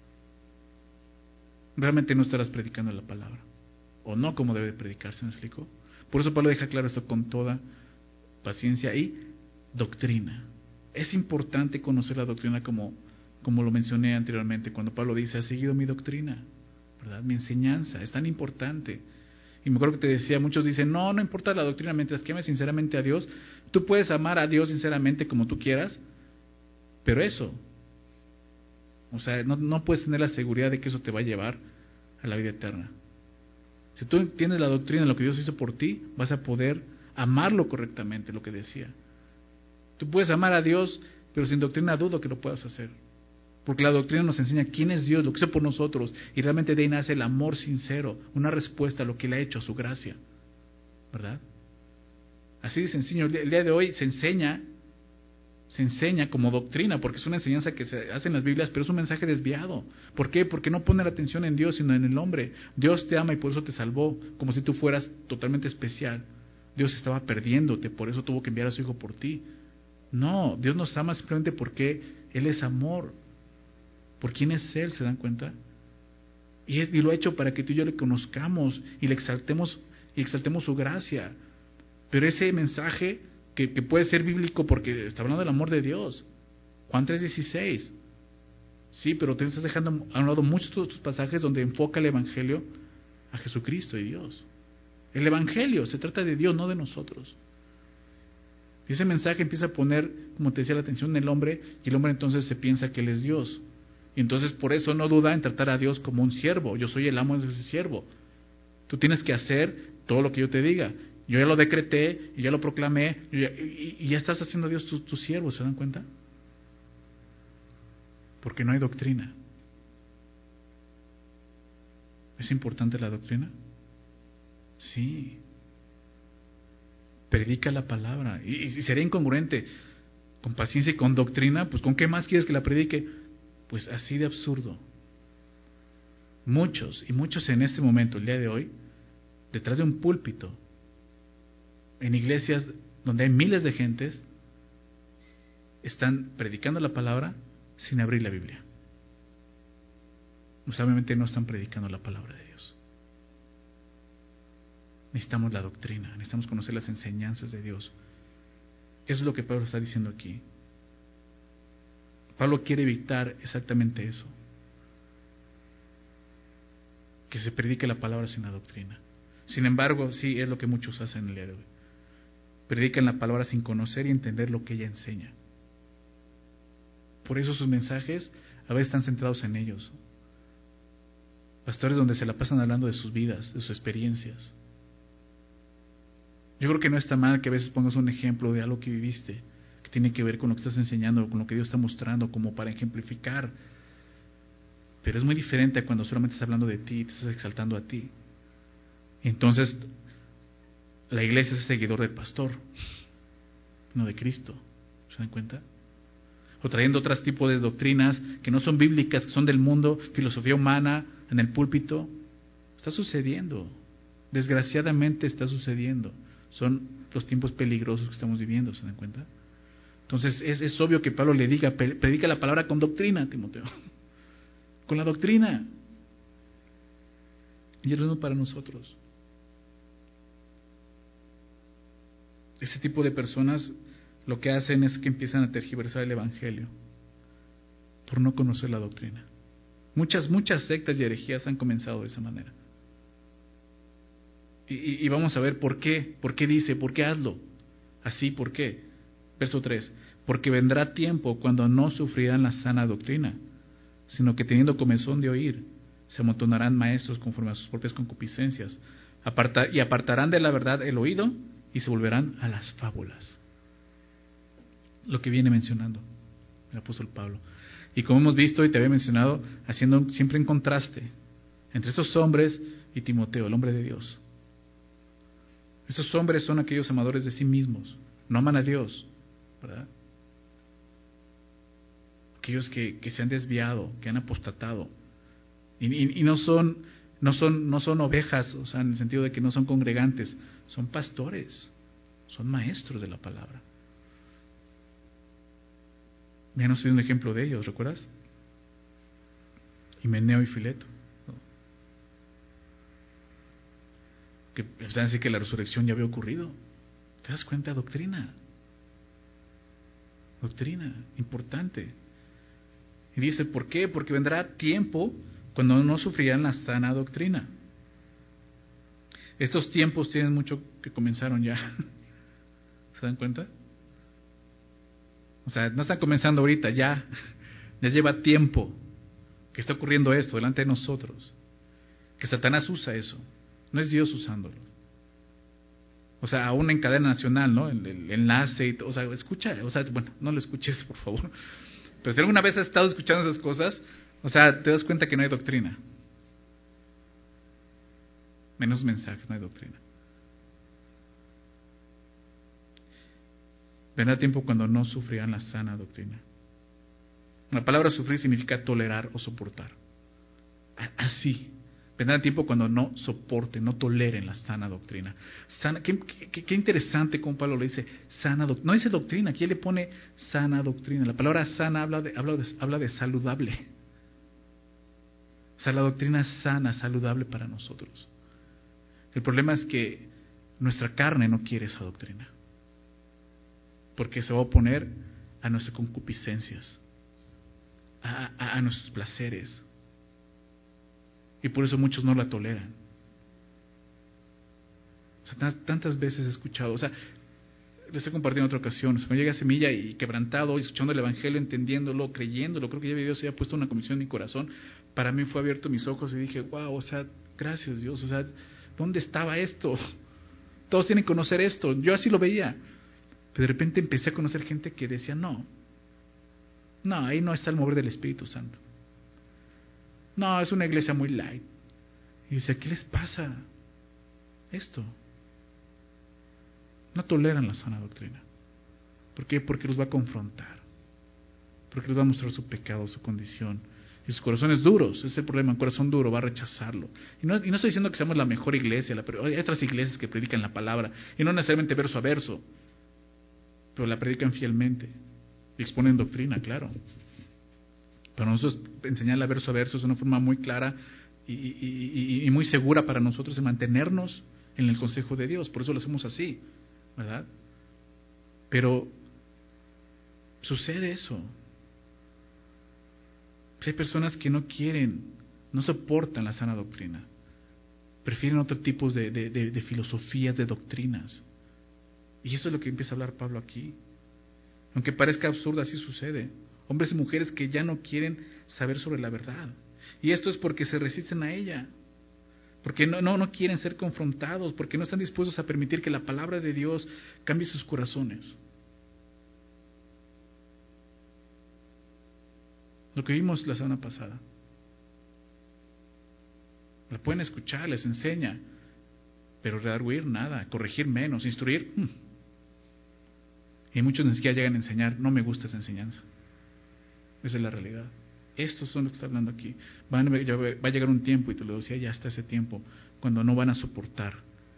Realmente no estarás predicando la palabra, o no como debe predicarse, ¿me explico? Por eso Pablo deja claro esto con toda paciencia y doctrina. Es importante conocer la doctrina como lo mencioné anteriormente, cuando Pablo dice, has seguido mi doctrina, ¿verdad? Mi enseñanza, es tan importante. Y me acuerdo que te decía, muchos dicen, no importa la doctrina, mientras que ames sinceramente a Dios. Tú puedes amar a Dios sinceramente como tú quieras, pero eso, o sea, no puedes tener la seguridad de que eso te va a llevar a la vida eterna. Si tú entiendes la doctrina, lo que Dios hizo por ti, vas a poder amarlo correctamente, lo que decía. Tú puedes amar a Dios, pero sin doctrina dudo que lo puedas hacer. Porque la doctrina nos enseña quién es Dios, lo que hizo por nosotros, y realmente de ahí nace el amor sincero, una respuesta a lo que Él ha hecho, a su gracia, ¿verdad? Así de sencillo. El día de hoy se enseña como doctrina, porque es una enseñanza que se hace en las Biblias, pero es un mensaje desviado. ¿Por qué? Porque no pone la atención en Dios, sino en el hombre. Dios te ama y por eso te salvó, como si tú fueras totalmente especial. Dios estaba perdiéndote, por eso tuvo que enviar a su Hijo por ti. No, Dios nos ama simplemente porque Él es amor. ¿Por quién es Él? ¿Se dan cuenta? Y lo ha hecho para que tú y yo le conozcamos y le exaltemos su gracia. Pero ese mensaje que puede ser bíblico porque está hablando del amor de Dios. Juan 3:16. Sí, pero te estás dejando a un lado muchos de tus pasajes donde enfoca el Evangelio a Jesucristo y Dios. El Evangelio se trata de Dios, no de nosotros. Y ese mensaje empieza a poner, como te decía, la atención en el hombre, y el hombre entonces se piensa que Él es Dios. Y entonces por eso no duda en tratar a Dios como un siervo. Yo soy el amo de ese siervo. Tú tienes que hacer todo lo que yo te diga. Yo ya lo decreté, y ya lo proclamé, y ya estás haciendo a Dios tu siervo, ¿se dan cuenta? Porque no hay doctrina. ¿Es importante la doctrina? Sí. Predica la palabra. Y sería incongruente. Con paciencia y con doctrina, pues ¿con qué más quieres que la predique? Pues así de absurdo. Muchos en este momento, el día de hoy, detrás de un púlpito, en iglesias donde hay miles de gentes, están predicando la palabra sin abrir la Biblia. Pues obviamente no están predicando la palabra de Dios. Necesitamos la doctrina, necesitamos conocer las enseñanzas de Dios. Eso es lo que Pablo está diciendo aquí. Pablo quiere evitar exactamente eso. Que se predique la palabra sin la doctrina. Sin embargo, sí, es lo que muchos hacen el día de hoy. Predican la palabra sin conocer y entender lo que ella enseña. Por eso sus mensajes a veces están centrados en ellos. Pastores donde se la pasan hablando de sus vidas, de sus experiencias. Yo creo que no está mal que a veces pongas un ejemplo de algo que viviste, que tiene que ver con lo que estás enseñando, con lo que Dios está mostrando, como para ejemplificar. Pero es muy diferente a cuando solamente estás hablando de ti y te estás exaltando a ti. Entonces, la iglesia es seguidor del pastor, no de Cristo. ¿Se dan cuenta? O trayendo otros tipos de doctrinas que no son bíblicas, que son del mundo, filosofía humana, en el púlpito. Está sucediendo. Desgraciadamente está sucediendo. Son los tiempos peligrosos que estamos viviendo, ¿se dan cuenta? Entonces es obvio que Pablo le diga, predica la palabra con doctrina, Timoteo. Con la doctrina. Y es lo mismo para nosotros. Ese tipo de personas lo que hacen es que empiezan a tergiversar el Evangelio por no conocer la doctrina. Muchas sectas y herejías han comenzado de esa manera. Y vamos a ver por qué. ¿Por qué dice? ¿Por qué hazlo? Así, ¿por qué? Verso 3. Porque vendrá tiempo cuando no sufrirán la sana doctrina, sino que teniendo comezón de oír, se amontonarán maestros conforme a sus propias concupiscencias, y apartarán de la verdad el oído y se volverán a las fábulas. Lo que viene mencionando el apóstol Pablo. Y como hemos visto y te había mencionado, haciendo siempre en contraste entre esos hombres y Timoteo, el hombre de Dios. Esos hombres son aquellos amadores de sí mismos, no aman a Dios, ¿verdad? Aquellos que se han desviado, que han apostatado, y no son ovejas, o sea, en el sentido de que no son congregantes, son pastores, son maestros de la palabra. Ya nos dio un ejemplo de ellos, ¿recuerdas? Himeneo y Fileto, ¿no? Que pensaban decir que la resurrección ya había ocurrido. ¿Te das cuenta? Doctrina, importante. Y dice, ¿por qué? Porque vendrá tiempo cuando no sufrirán la sana doctrina. Estos tiempos tienen mucho que comenzaron ya. ¿Se dan cuenta? O sea, no están comenzando ahorita, ya lleva tiempo que está ocurriendo esto delante de nosotros. Que Satanás usa eso, no es Dios usándolo. O sea, aún en cadena nacional, ¿no? El enlace y todo, o sea, escucha, o sea, bueno, no lo escuches, por favor. Pero si alguna vez has estado escuchando esas cosas, o sea, te das cuenta que no hay doctrina. Menos mensajes, no hay doctrina. Vendrá tiempo cuando no sufrirán la sana doctrina. La palabra sufrir significa tolerar o soportar. Así. Vendrá tiempo cuando no soporten, no toleren la sana doctrina. Qué interesante cómo Pablo le dice sana doctrina. No dice doctrina, aquí él le pone sana doctrina. La palabra sana habla de saludable. O sea, la doctrina es sana, saludable para nosotros. El problema es que nuestra carne no quiere esa doctrina. porque se va a oponer a nuestras concupiscencias, a nuestros placeres. Y por eso muchos no la toleran. O sea, tantas veces he escuchado, o sea, les he compartido en otra ocasión, se me llega semilla y quebrantado, escuchando el Evangelio, entendiéndolo, creyéndolo, creo que ya Dios había puesto una convicción en mi corazón, para mí fue abierto mis ojos y dije, wow, o sea, gracias Dios, o sea, ¿dónde estaba esto? Todos tienen que conocer esto, yo así lo veía, pero de repente empecé a conocer gente que decía, no, ahí no está el mover del Espíritu Santo, no, es una iglesia muy light, y yo decía, ¿qué les pasa esto? No toleran la sana doctrina. ¿Por qué? Porque los va a confrontar. Porque les va a mostrar su pecado, su condición. Y sus corazones duros. Ese es el problema. Un corazón duro va a rechazarlo. Y no estoy diciendo que seamos la mejor iglesia. Hay otras iglesias que predican la palabra. Y no necesariamente verso a verso. Pero la predican fielmente. Y exponen doctrina, claro. Para nosotros enseñarla verso a verso es una forma muy clara y muy segura para nosotros de mantenernos en el consejo de Dios. Por eso lo hacemos así. ¿Verdad? Pero sucede eso. Hay personas que no quieren, no soportan la sana doctrina. Prefieren otro tipo de filosofías, de doctrinas. Y eso es lo que empieza a hablar Pablo aquí. Aunque parezca absurdo, así sucede. Hombres y mujeres que ya no quieren saber sobre la verdad. Y esto es porque se resisten a ella. Porque no quieren ser confrontados, porque no están dispuestos a permitir que la palabra de Dios cambie sus corazones. Lo que vimos la semana pasada. La pueden escuchar, les enseña, pero redarguir nada, corregir menos, instruir. Y muchos ni siquiera llegan a enseñar, no me gusta esa enseñanza. Esa es la realidad. Estos son los que está hablando aquí. Va a llegar un tiempo, y te lo decía ya hasta ese tiempo, cuando no van a soportar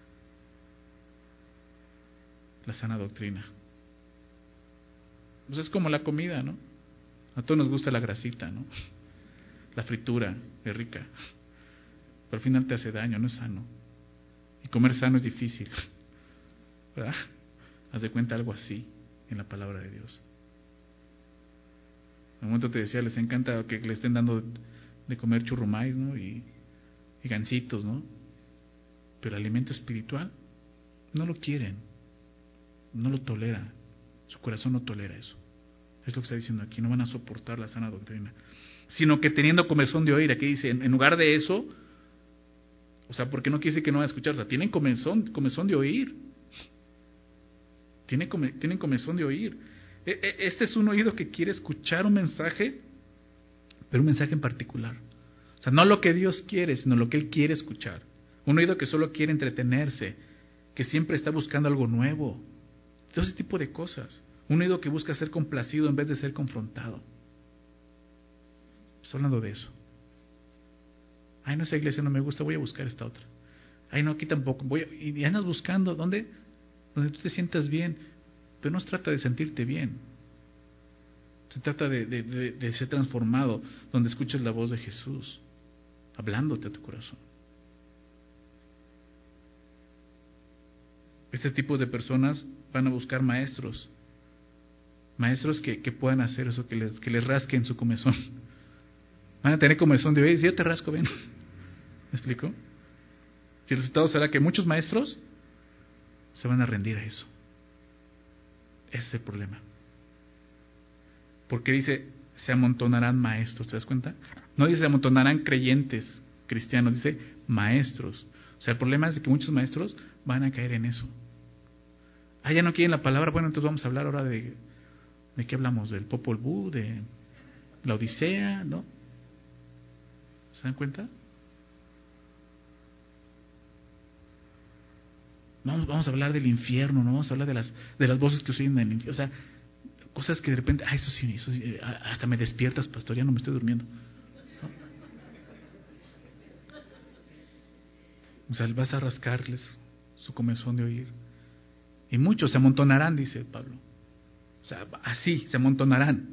la sana doctrina. Pues es como la comida, ¿no? A todos nos gusta la grasita, ¿no? La fritura es rica, pero al final te hace daño, no es sano. Y comer sano es difícil, ¿verdad? Haz de cuenta algo así en la palabra de Dios. En un momento te decía, les encanta que le estén dando de comer churrumais, ¿no? Y gancitos, ¿no? Pero el alimento espiritual no lo quieren, no lo toleran, su corazón no tolera eso. Es lo que está diciendo aquí, no van a soportar la sana doctrina, sino que teniendo comezón de oír. Aquí dice, en lugar de eso, o sea, porque no quiere decir que no van a escuchar, o sea, tienen comezón de oír. Tienen comezón de oír. Este es un oído que quiere escuchar un mensaje, pero un mensaje en particular. O sea, no lo que Dios quiere, sino lo que Él quiere escuchar. Un oído que solo quiere entretenerse, que siempre está buscando algo nuevo. Todo ese tipo de cosas. Un oído que busca ser complacido en vez de ser confrontado. Estoy hablando de eso. Ay, no, esa iglesia no me gusta, voy a buscar esta otra. Ay, no, aquí tampoco. Y andas buscando, ¿dónde? Donde tú te sientas bien. Pero no se trata de sentirte bien. Se trata de ser transformado, donde escuches la voz de Jesús, hablándote a tu corazón. Este tipo de personas van a buscar maestros que puedan hacer eso, que les rasquen su comezón. Van a tener comezón de oír, si yo te rasco, ven. ¿Me explico? Y el resultado será que muchos maestros se van a rendir a eso. Ese es el problema. Porque dice, se amontonarán maestros, ¿te das cuenta? No dice se amontonarán creyentes cristianos, dice maestros. O sea, el problema es de que muchos maestros van a caer en eso. Ya no quieren la palabra, bueno, entonces vamos a hablar ahora de qué hablamos, del Popol Vuh, de la Odisea, ¿no? ¿Se dan cuenta? Vamos a hablar del infierno, ¿no? Vamos a hablar de las voces que se oyen en el infierno. O sea, cosas que de repente, eso sí, hasta me despiertas, pastor, ya no me estoy durmiendo, ¿no? O sea, vas a rascarles su comezón de oír. Y muchos se amontonarán, dice Pablo. O sea, así, se amontonarán.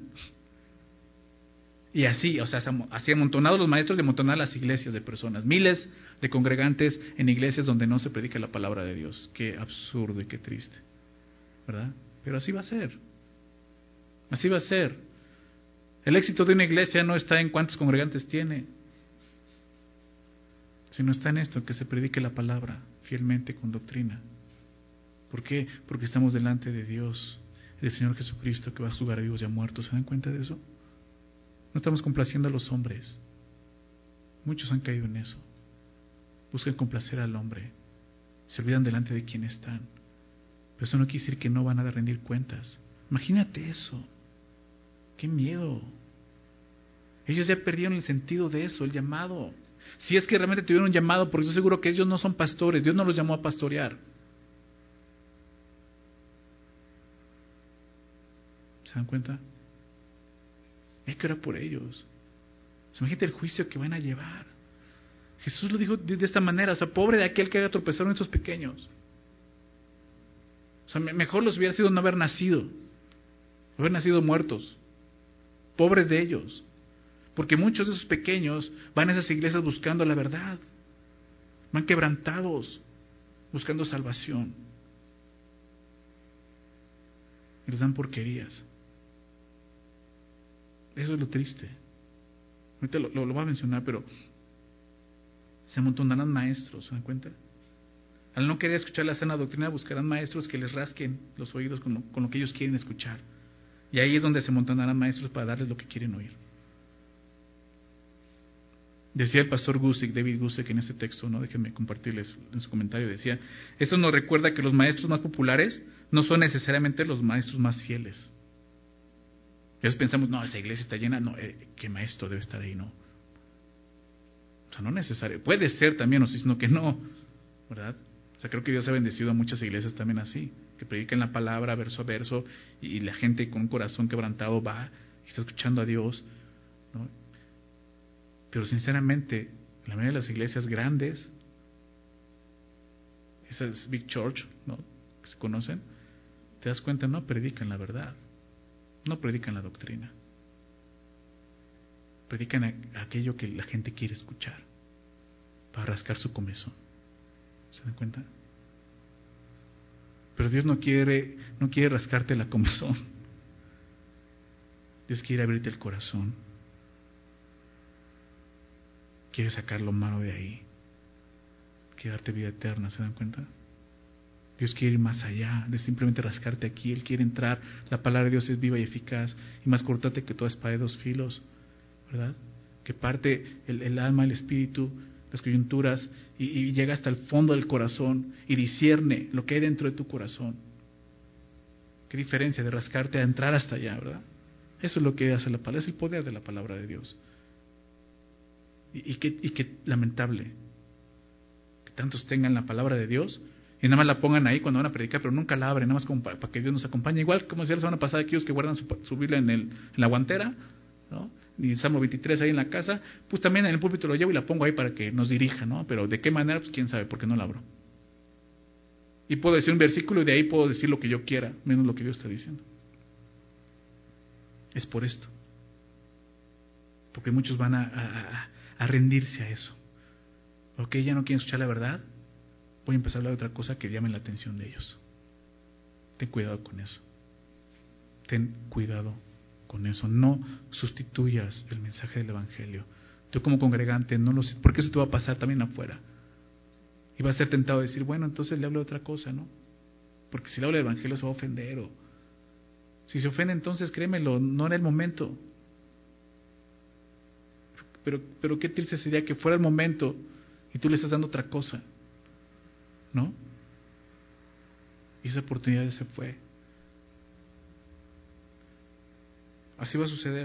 Y así, o sea, así amontonados los maestros, de amontonar las iglesias de personas. Miles de congregantes en iglesias donde no se predica la palabra de Dios. Qué absurdo y qué triste, ¿verdad? Pero así va a ser. Así va a ser. El éxito de una iglesia no está en cuántos congregantes tiene, sino está en esto, que se predique la palabra fielmente con doctrina. ¿Por qué? Porque estamos delante de Dios, del Señor Jesucristo, que va a juzgar a vivos y a muertos. ¿Se dan cuenta de eso? No estamos complaciendo a los hombres. Muchos han caído en eso. Buscan complacer al hombre. Se olvidan delante de quién están. Pero eso no quiere decir que no van a rendir cuentas. Imagínate eso. ¡Qué miedo! Ellos ya perdieron el sentido de eso, el llamado. Si es que realmente tuvieron un llamado, porque estoy seguro que ellos no son pastores. Dios no los llamó a pastorear. ¿Se dan cuenta? Hay que orar por ellos. Imagínate el juicio que van a llevar. Jesús lo dijo de esta manera: o sea, pobre de aquel que haga tropezar a estos pequeños. O sea, mejor los hubiera sido no haber nacido muertos. Pobres de ellos. Porque muchos de esos pequeños van a esas iglesias buscando la verdad. Van quebrantados, buscando salvación. Y les dan porquerías. Eso es lo triste. Ahorita lo voy a mencionar, pero se amontonarán maestros, ¿se dan cuenta? Al no querer escuchar la sana doctrina, buscarán maestros que les rasquen los oídos con lo que ellos quieren escuchar. Y ahí es donde se amontonarán maestros para darles lo que quieren oír. Decía el pastor Gusick, David Gusick, en este texto, ¿no? Déjenme compartirles en su comentario, decía: eso nos recuerda que los maestros más populares no son necesariamente los maestros más fieles. A veces pensamos, no, esa iglesia está llena, no, ¿qué maestro debe estar ahí? No. O sea, no necesario. Puede ser también, no estoy diciendo que no, ¿verdad? O sea, creo que Dios ha bendecido a muchas iglesias también así, que predican la palabra verso a verso, y la gente con un corazón quebrantado va y está escuchando a Dios, ¿no? Pero sinceramente, la mayoría de las iglesias grandes, esas big church, ¿no?, que se conocen, te das cuenta, no predican la verdad, no predican la doctrina, predican aquello que la gente quiere escuchar para rascar su comezón. ¿Se dan cuenta? Pero Dios no quiere rascarte la comezón. Dios quiere abrirte el corazón. Quiere sacar lo malo de ahí. Quiere darte vida eterna. ¿Se dan cuenta? Dios quiere ir más allá de simplemente rascarte aquí. Él quiere entrar. La palabra de Dios es viva y eficaz y más cortante que toda espada de dos filos, ¿verdad? Que parte el alma, el espíritu, las coyunturas y llega hasta el fondo del corazón y discierne lo que hay dentro de tu corazón. Qué diferencia de rascarte a entrar hasta allá, ¿verdad? Eso es lo que hace la palabra, es el poder de la palabra de Dios. Y qué lamentable que tantos tengan la palabra de Dios y nada más la pongan ahí cuando van a predicar, pero nunca la abren, nada más como para que Dios nos acompañe. Igual como decía la semana pasada, aquellos que guardan su Biblia en la guantera, ¿no? Y Salmo 23 ahí en la casa, pues también en el púlpito lo llevo y la pongo ahí para que nos dirija, ¿no? Pero de qué manera, pues quién sabe, porque no la abro. Y puedo decir un versículo y de ahí puedo decir lo que yo quiera, menos lo que Dios está diciendo. Es por esto. Porque muchos van a rendirse a eso. Ok, ya no quieren escuchar la verdad, voy a empezar a hablar de otra cosa que llame la atención de ellos. Ten cuidado con eso. Ten cuidado con eso. No sustituyas el mensaje del Evangelio. Tú como congregante, porque eso te va a pasar también afuera. Y vas a ser tentado a decir, bueno, entonces le hablo de otra cosa, ¿no? Porque si le hablo del Evangelio se va a ofender. O si se ofende, entonces créemelo, no era el momento. Pero qué triste sería que fuera el momento y tú le estás dando otra cosa, ¿no? Y esa oportunidad se fue. Así va a suceder.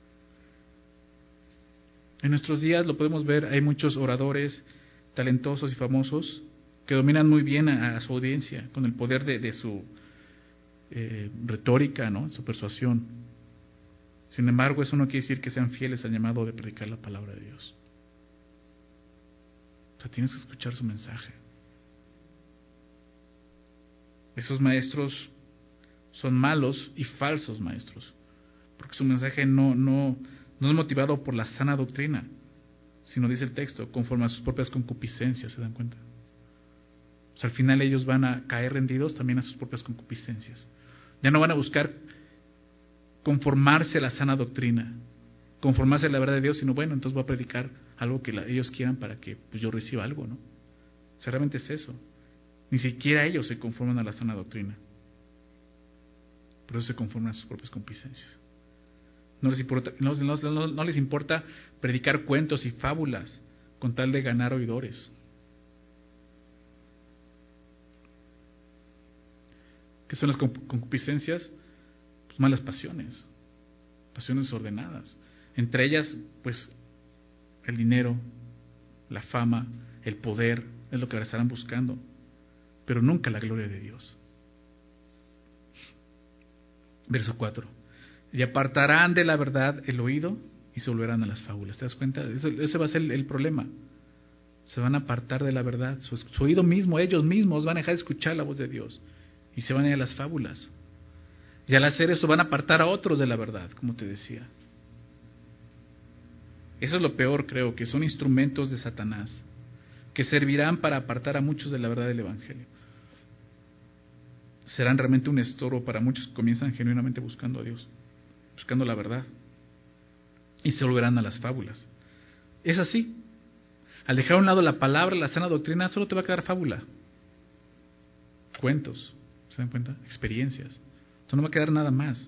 En nuestros días lo podemos ver, hay muchos oradores talentosos y famosos que dominan muy bien a su audiencia con el poder de su retórica, ¿no?, su persuasión. Sin embargo, eso no quiere decir que sean fieles al llamado de predicar la palabra de Dios. O sea, tienes que escuchar su mensaje. Esos maestros son malos y falsos maestros, porque su mensaje no es motivado por la sana doctrina, sino, dice el texto, conforme a sus propias concupiscencias. ¿Se dan cuenta? O sea, al final ellos van a caer rendidos también a sus propias concupiscencias. Ya no van a buscar conformarse a la sana doctrina, conformarse a la verdad de Dios, sino bueno, entonces voy a predicar algo que ellos quieran para que pues, yo reciba algo, ¿no? O sea, realmente es eso. Ni siquiera ellos se conforman a la sana doctrina. Por eso se conforman a sus propias concupiscencias. No les importa predicar cuentos y fábulas con tal de ganar oidores. ¿Qué son las concupiscencias? Pues malas pasiones, pasiones ordenadas. Entre ellas, pues, el dinero, la fama, el poder, es lo que estarán buscando, pero nunca la gloria de Dios. Verso 4. Y apartarán de la verdad el oído y se volverán a las fábulas. ¿Te das cuenta? Ese va a ser el problema. Se van a apartar de la verdad. Su oído mismo, ellos mismos van a dejar de escuchar la voz de Dios y se van a ir a las fábulas. Y al hacer eso van a apartar a otros de la verdad, como te decía. Eso es lo peor, creo, que son instrumentos de Satanás, que servirán para apartar a muchos de la verdad del Evangelio. Serán realmente un estorbo para muchos que comienzan genuinamente buscando a Dios, buscando la verdad, y se volverán a las fábulas. Es así. Al dejar a un lado la palabra, la sana doctrina, solo te va a quedar fábula, cuentos, ¿se dan cuenta? Experiencias. Eso no va a quedar nada más.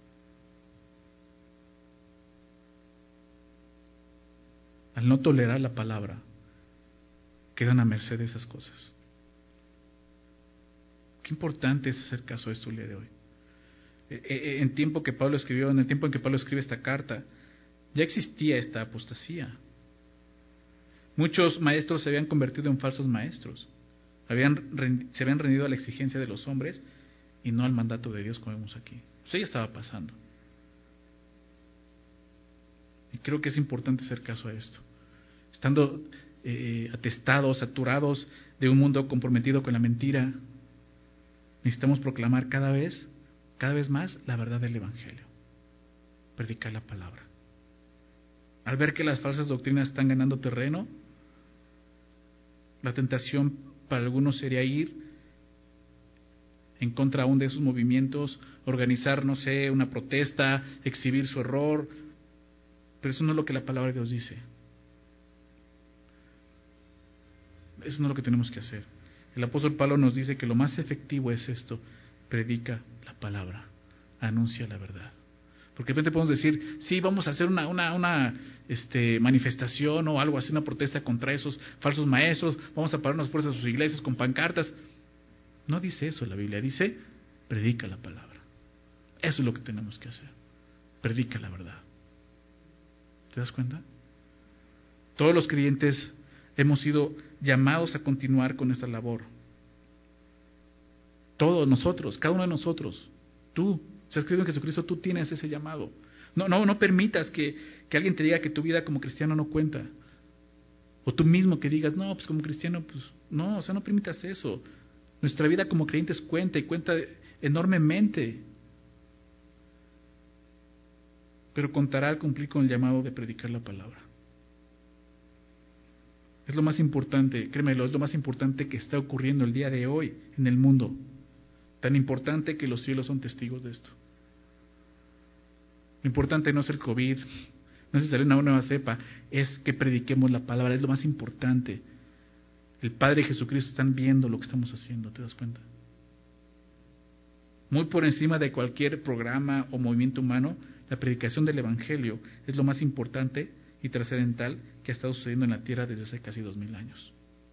Al no tolerar la palabra, quedan a merced de esas cosas. Qué importante es hacer caso a esto el día de hoy. En el tiempo en que Pablo escribe esta carta, ya existía esta apostasía. Muchos maestros se habían convertido en falsos maestros. Se habían rendido a la exigencia de los hombres y no al mandato de Dios, como vemos aquí. Eso ya estaba pasando. Y creo que es importante hacer caso a esto. Estando atestados, saturados de un mundo comprometido con la mentira, necesitamos proclamar cada vez más la verdad del Evangelio. Predicar la palabra. Al ver que las falsas doctrinas están ganando terreno, la tentación para algunos sería ir en contra aún de esos movimientos, organizar, no sé, una protesta, exhibir su error, pero eso no es lo que la palabra de Dios dice. Eso no es lo que tenemos que hacer. El apóstol Pablo nos dice que lo más efectivo es esto: predica la palabra, anuncia la verdad. Porque de repente podemos decir, sí, vamos a hacer una manifestación o algo así, una protesta contra esos falsos maestros, vamos a pararnos fuera de sus iglesias con pancartas. No dice eso la Biblia, dice, predica la palabra. Eso es lo que tenemos que hacer, predica la verdad. ¿Te das cuenta? Todos los creyentes hemos sido llamados a continuar con esta labor. Todos nosotros, cada uno de nosotros, tú, si has creído en Jesucristo, tú tienes ese llamado. No permitas que alguien te diga que tu vida como cristiano no cuenta. O tú mismo que digas, no, pues como cristiano, pues no, no permitas eso. Nuestra vida como creyentes cuenta y cuenta enormemente. Pero contará al cumplir con el llamado de predicar la palabra. Es lo más importante, créemelo, es lo más importante que está ocurriendo el día de hoy en el mundo. Tan importante que los cielos son testigos de esto. Lo importante no es el COVID, no es salir una nueva cepa, es que prediquemos la palabra, es lo más importante. El Padre y Jesucristo están viendo lo que estamos haciendo, ¿te das cuenta? Muy por encima de cualquier programa o movimiento humano, la predicación del Evangelio es lo más importante y trascendental que ha estado sucediendo en la tierra desde hace casi 2000 años.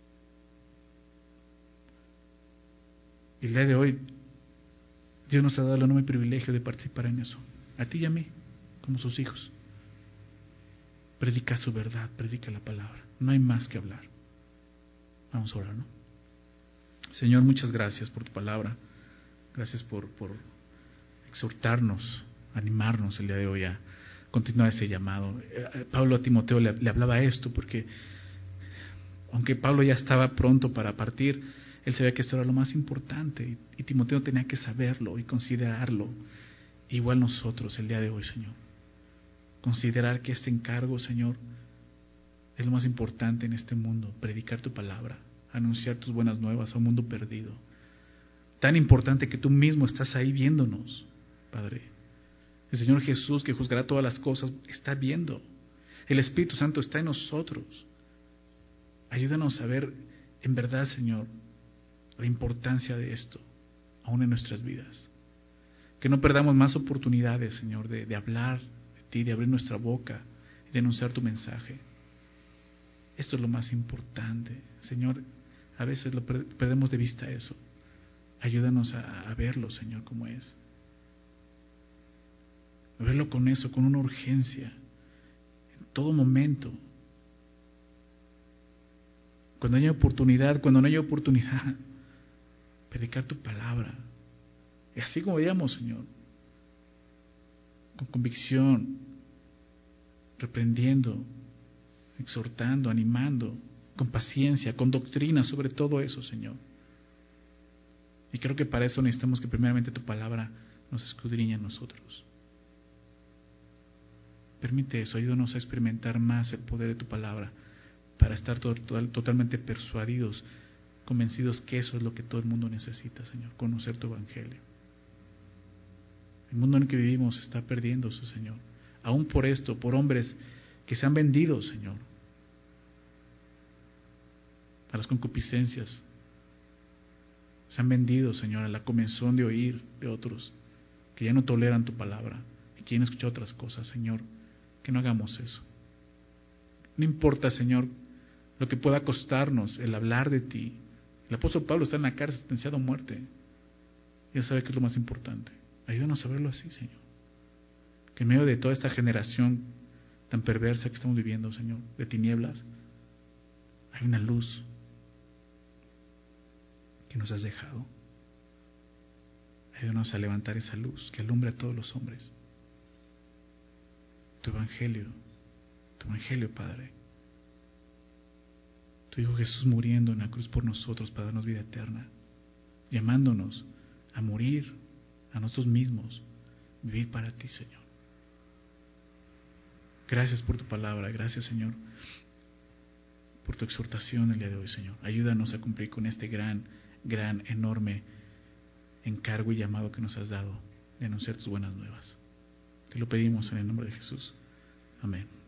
Y el día de hoy, Dios nos ha dado el enorme privilegio de participar en eso. A ti y a mí, como sus hijos. Predica su verdad, predica la palabra. No hay más que hablar. Vamos a orar, ¿no? Señor, muchas gracias por tu palabra. Gracias por exhortarnos, animarnos el día de hoy a continuar ese llamado. Pablo a Timoteo le hablaba esto porque aunque Pablo ya estaba pronto para partir, él sabía que esto era lo más importante y Timoteo tenía que saberlo y considerarlo. Igual nosotros el día de hoy, Señor. Considerar que este encargo, Señor, es lo más importante en este mundo. Predicar tu palabra, anunciar tus buenas nuevas a un mundo perdido. Tan importante que tú mismo estás ahí viéndonos, Padre. El Señor Jesús, que juzgará todas las cosas, está viendo. El Espíritu Santo está en nosotros. Ayúdanos a ver en verdad, Señor, la importancia de esto, aún en nuestras vidas. Que no perdamos más oportunidades, Señor, de hablar de ti, de abrir nuestra boca y de anunciar tu mensaje. Esto es lo más importante, Señor. A veces perdemos de vista eso. Ayúdanos a verlo, Señor, como es. A verlo con eso, con una urgencia, en todo momento. Cuando haya oportunidad, cuando no haya oportunidad, predicar tu palabra. Y así como veamos, Señor, con convicción, reprendiendo, exhortando, animando, con paciencia, con doctrina sobre todo eso, Señor. Y creo que para eso necesitamos que primeramente tu palabra nos escudriñe a nosotros. Permite eso, ayúdanos a experimentar más el poder de tu palabra para estar totalmente persuadidos, convencidos que eso es lo que todo el mundo necesita, Señor, conocer tu evangelio. El mundo en el que vivimos está perdiéndose, Señor. Aún por esto, por hombres que se han vendido, Señor, a las concupiscencias. Se han vendido, Señor, a la comezón de oír de otros que ya no toleran tu palabra y quieren escuchar otras cosas, Señor. Que no hagamos eso. No importa, Señor, lo que pueda costarnos el hablar de ti. El apóstol Pablo está en la cárcel sentenciado a muerte. Y él sabe que es lo más importante. Ayúdanos a verlo así, Señor. Que en medio de toda esta generación tan perversa que estamos viviendo, Señor, de tinieblas, hay una luz que nos has dejado. Ayúdanos a levantar esa luz que alumbre a todos los hombres. Tu evangelio, Padre. Tu Hijo Jesús muriendo en la cruz por nosotros para darnos vida eterna, llamándonos a morir a nosotros mismos, vivir para ti, Señor. Gracias por tu palabra, gracias, Señor, por tu exhortación el día de hoy, Señor. Ayúdanos a cumplir con este gran, enorme encargo y llamado que nos has dado de anunciar tus buenas nuevas. Te lo pedimos en el nombre de Jesús. Amén.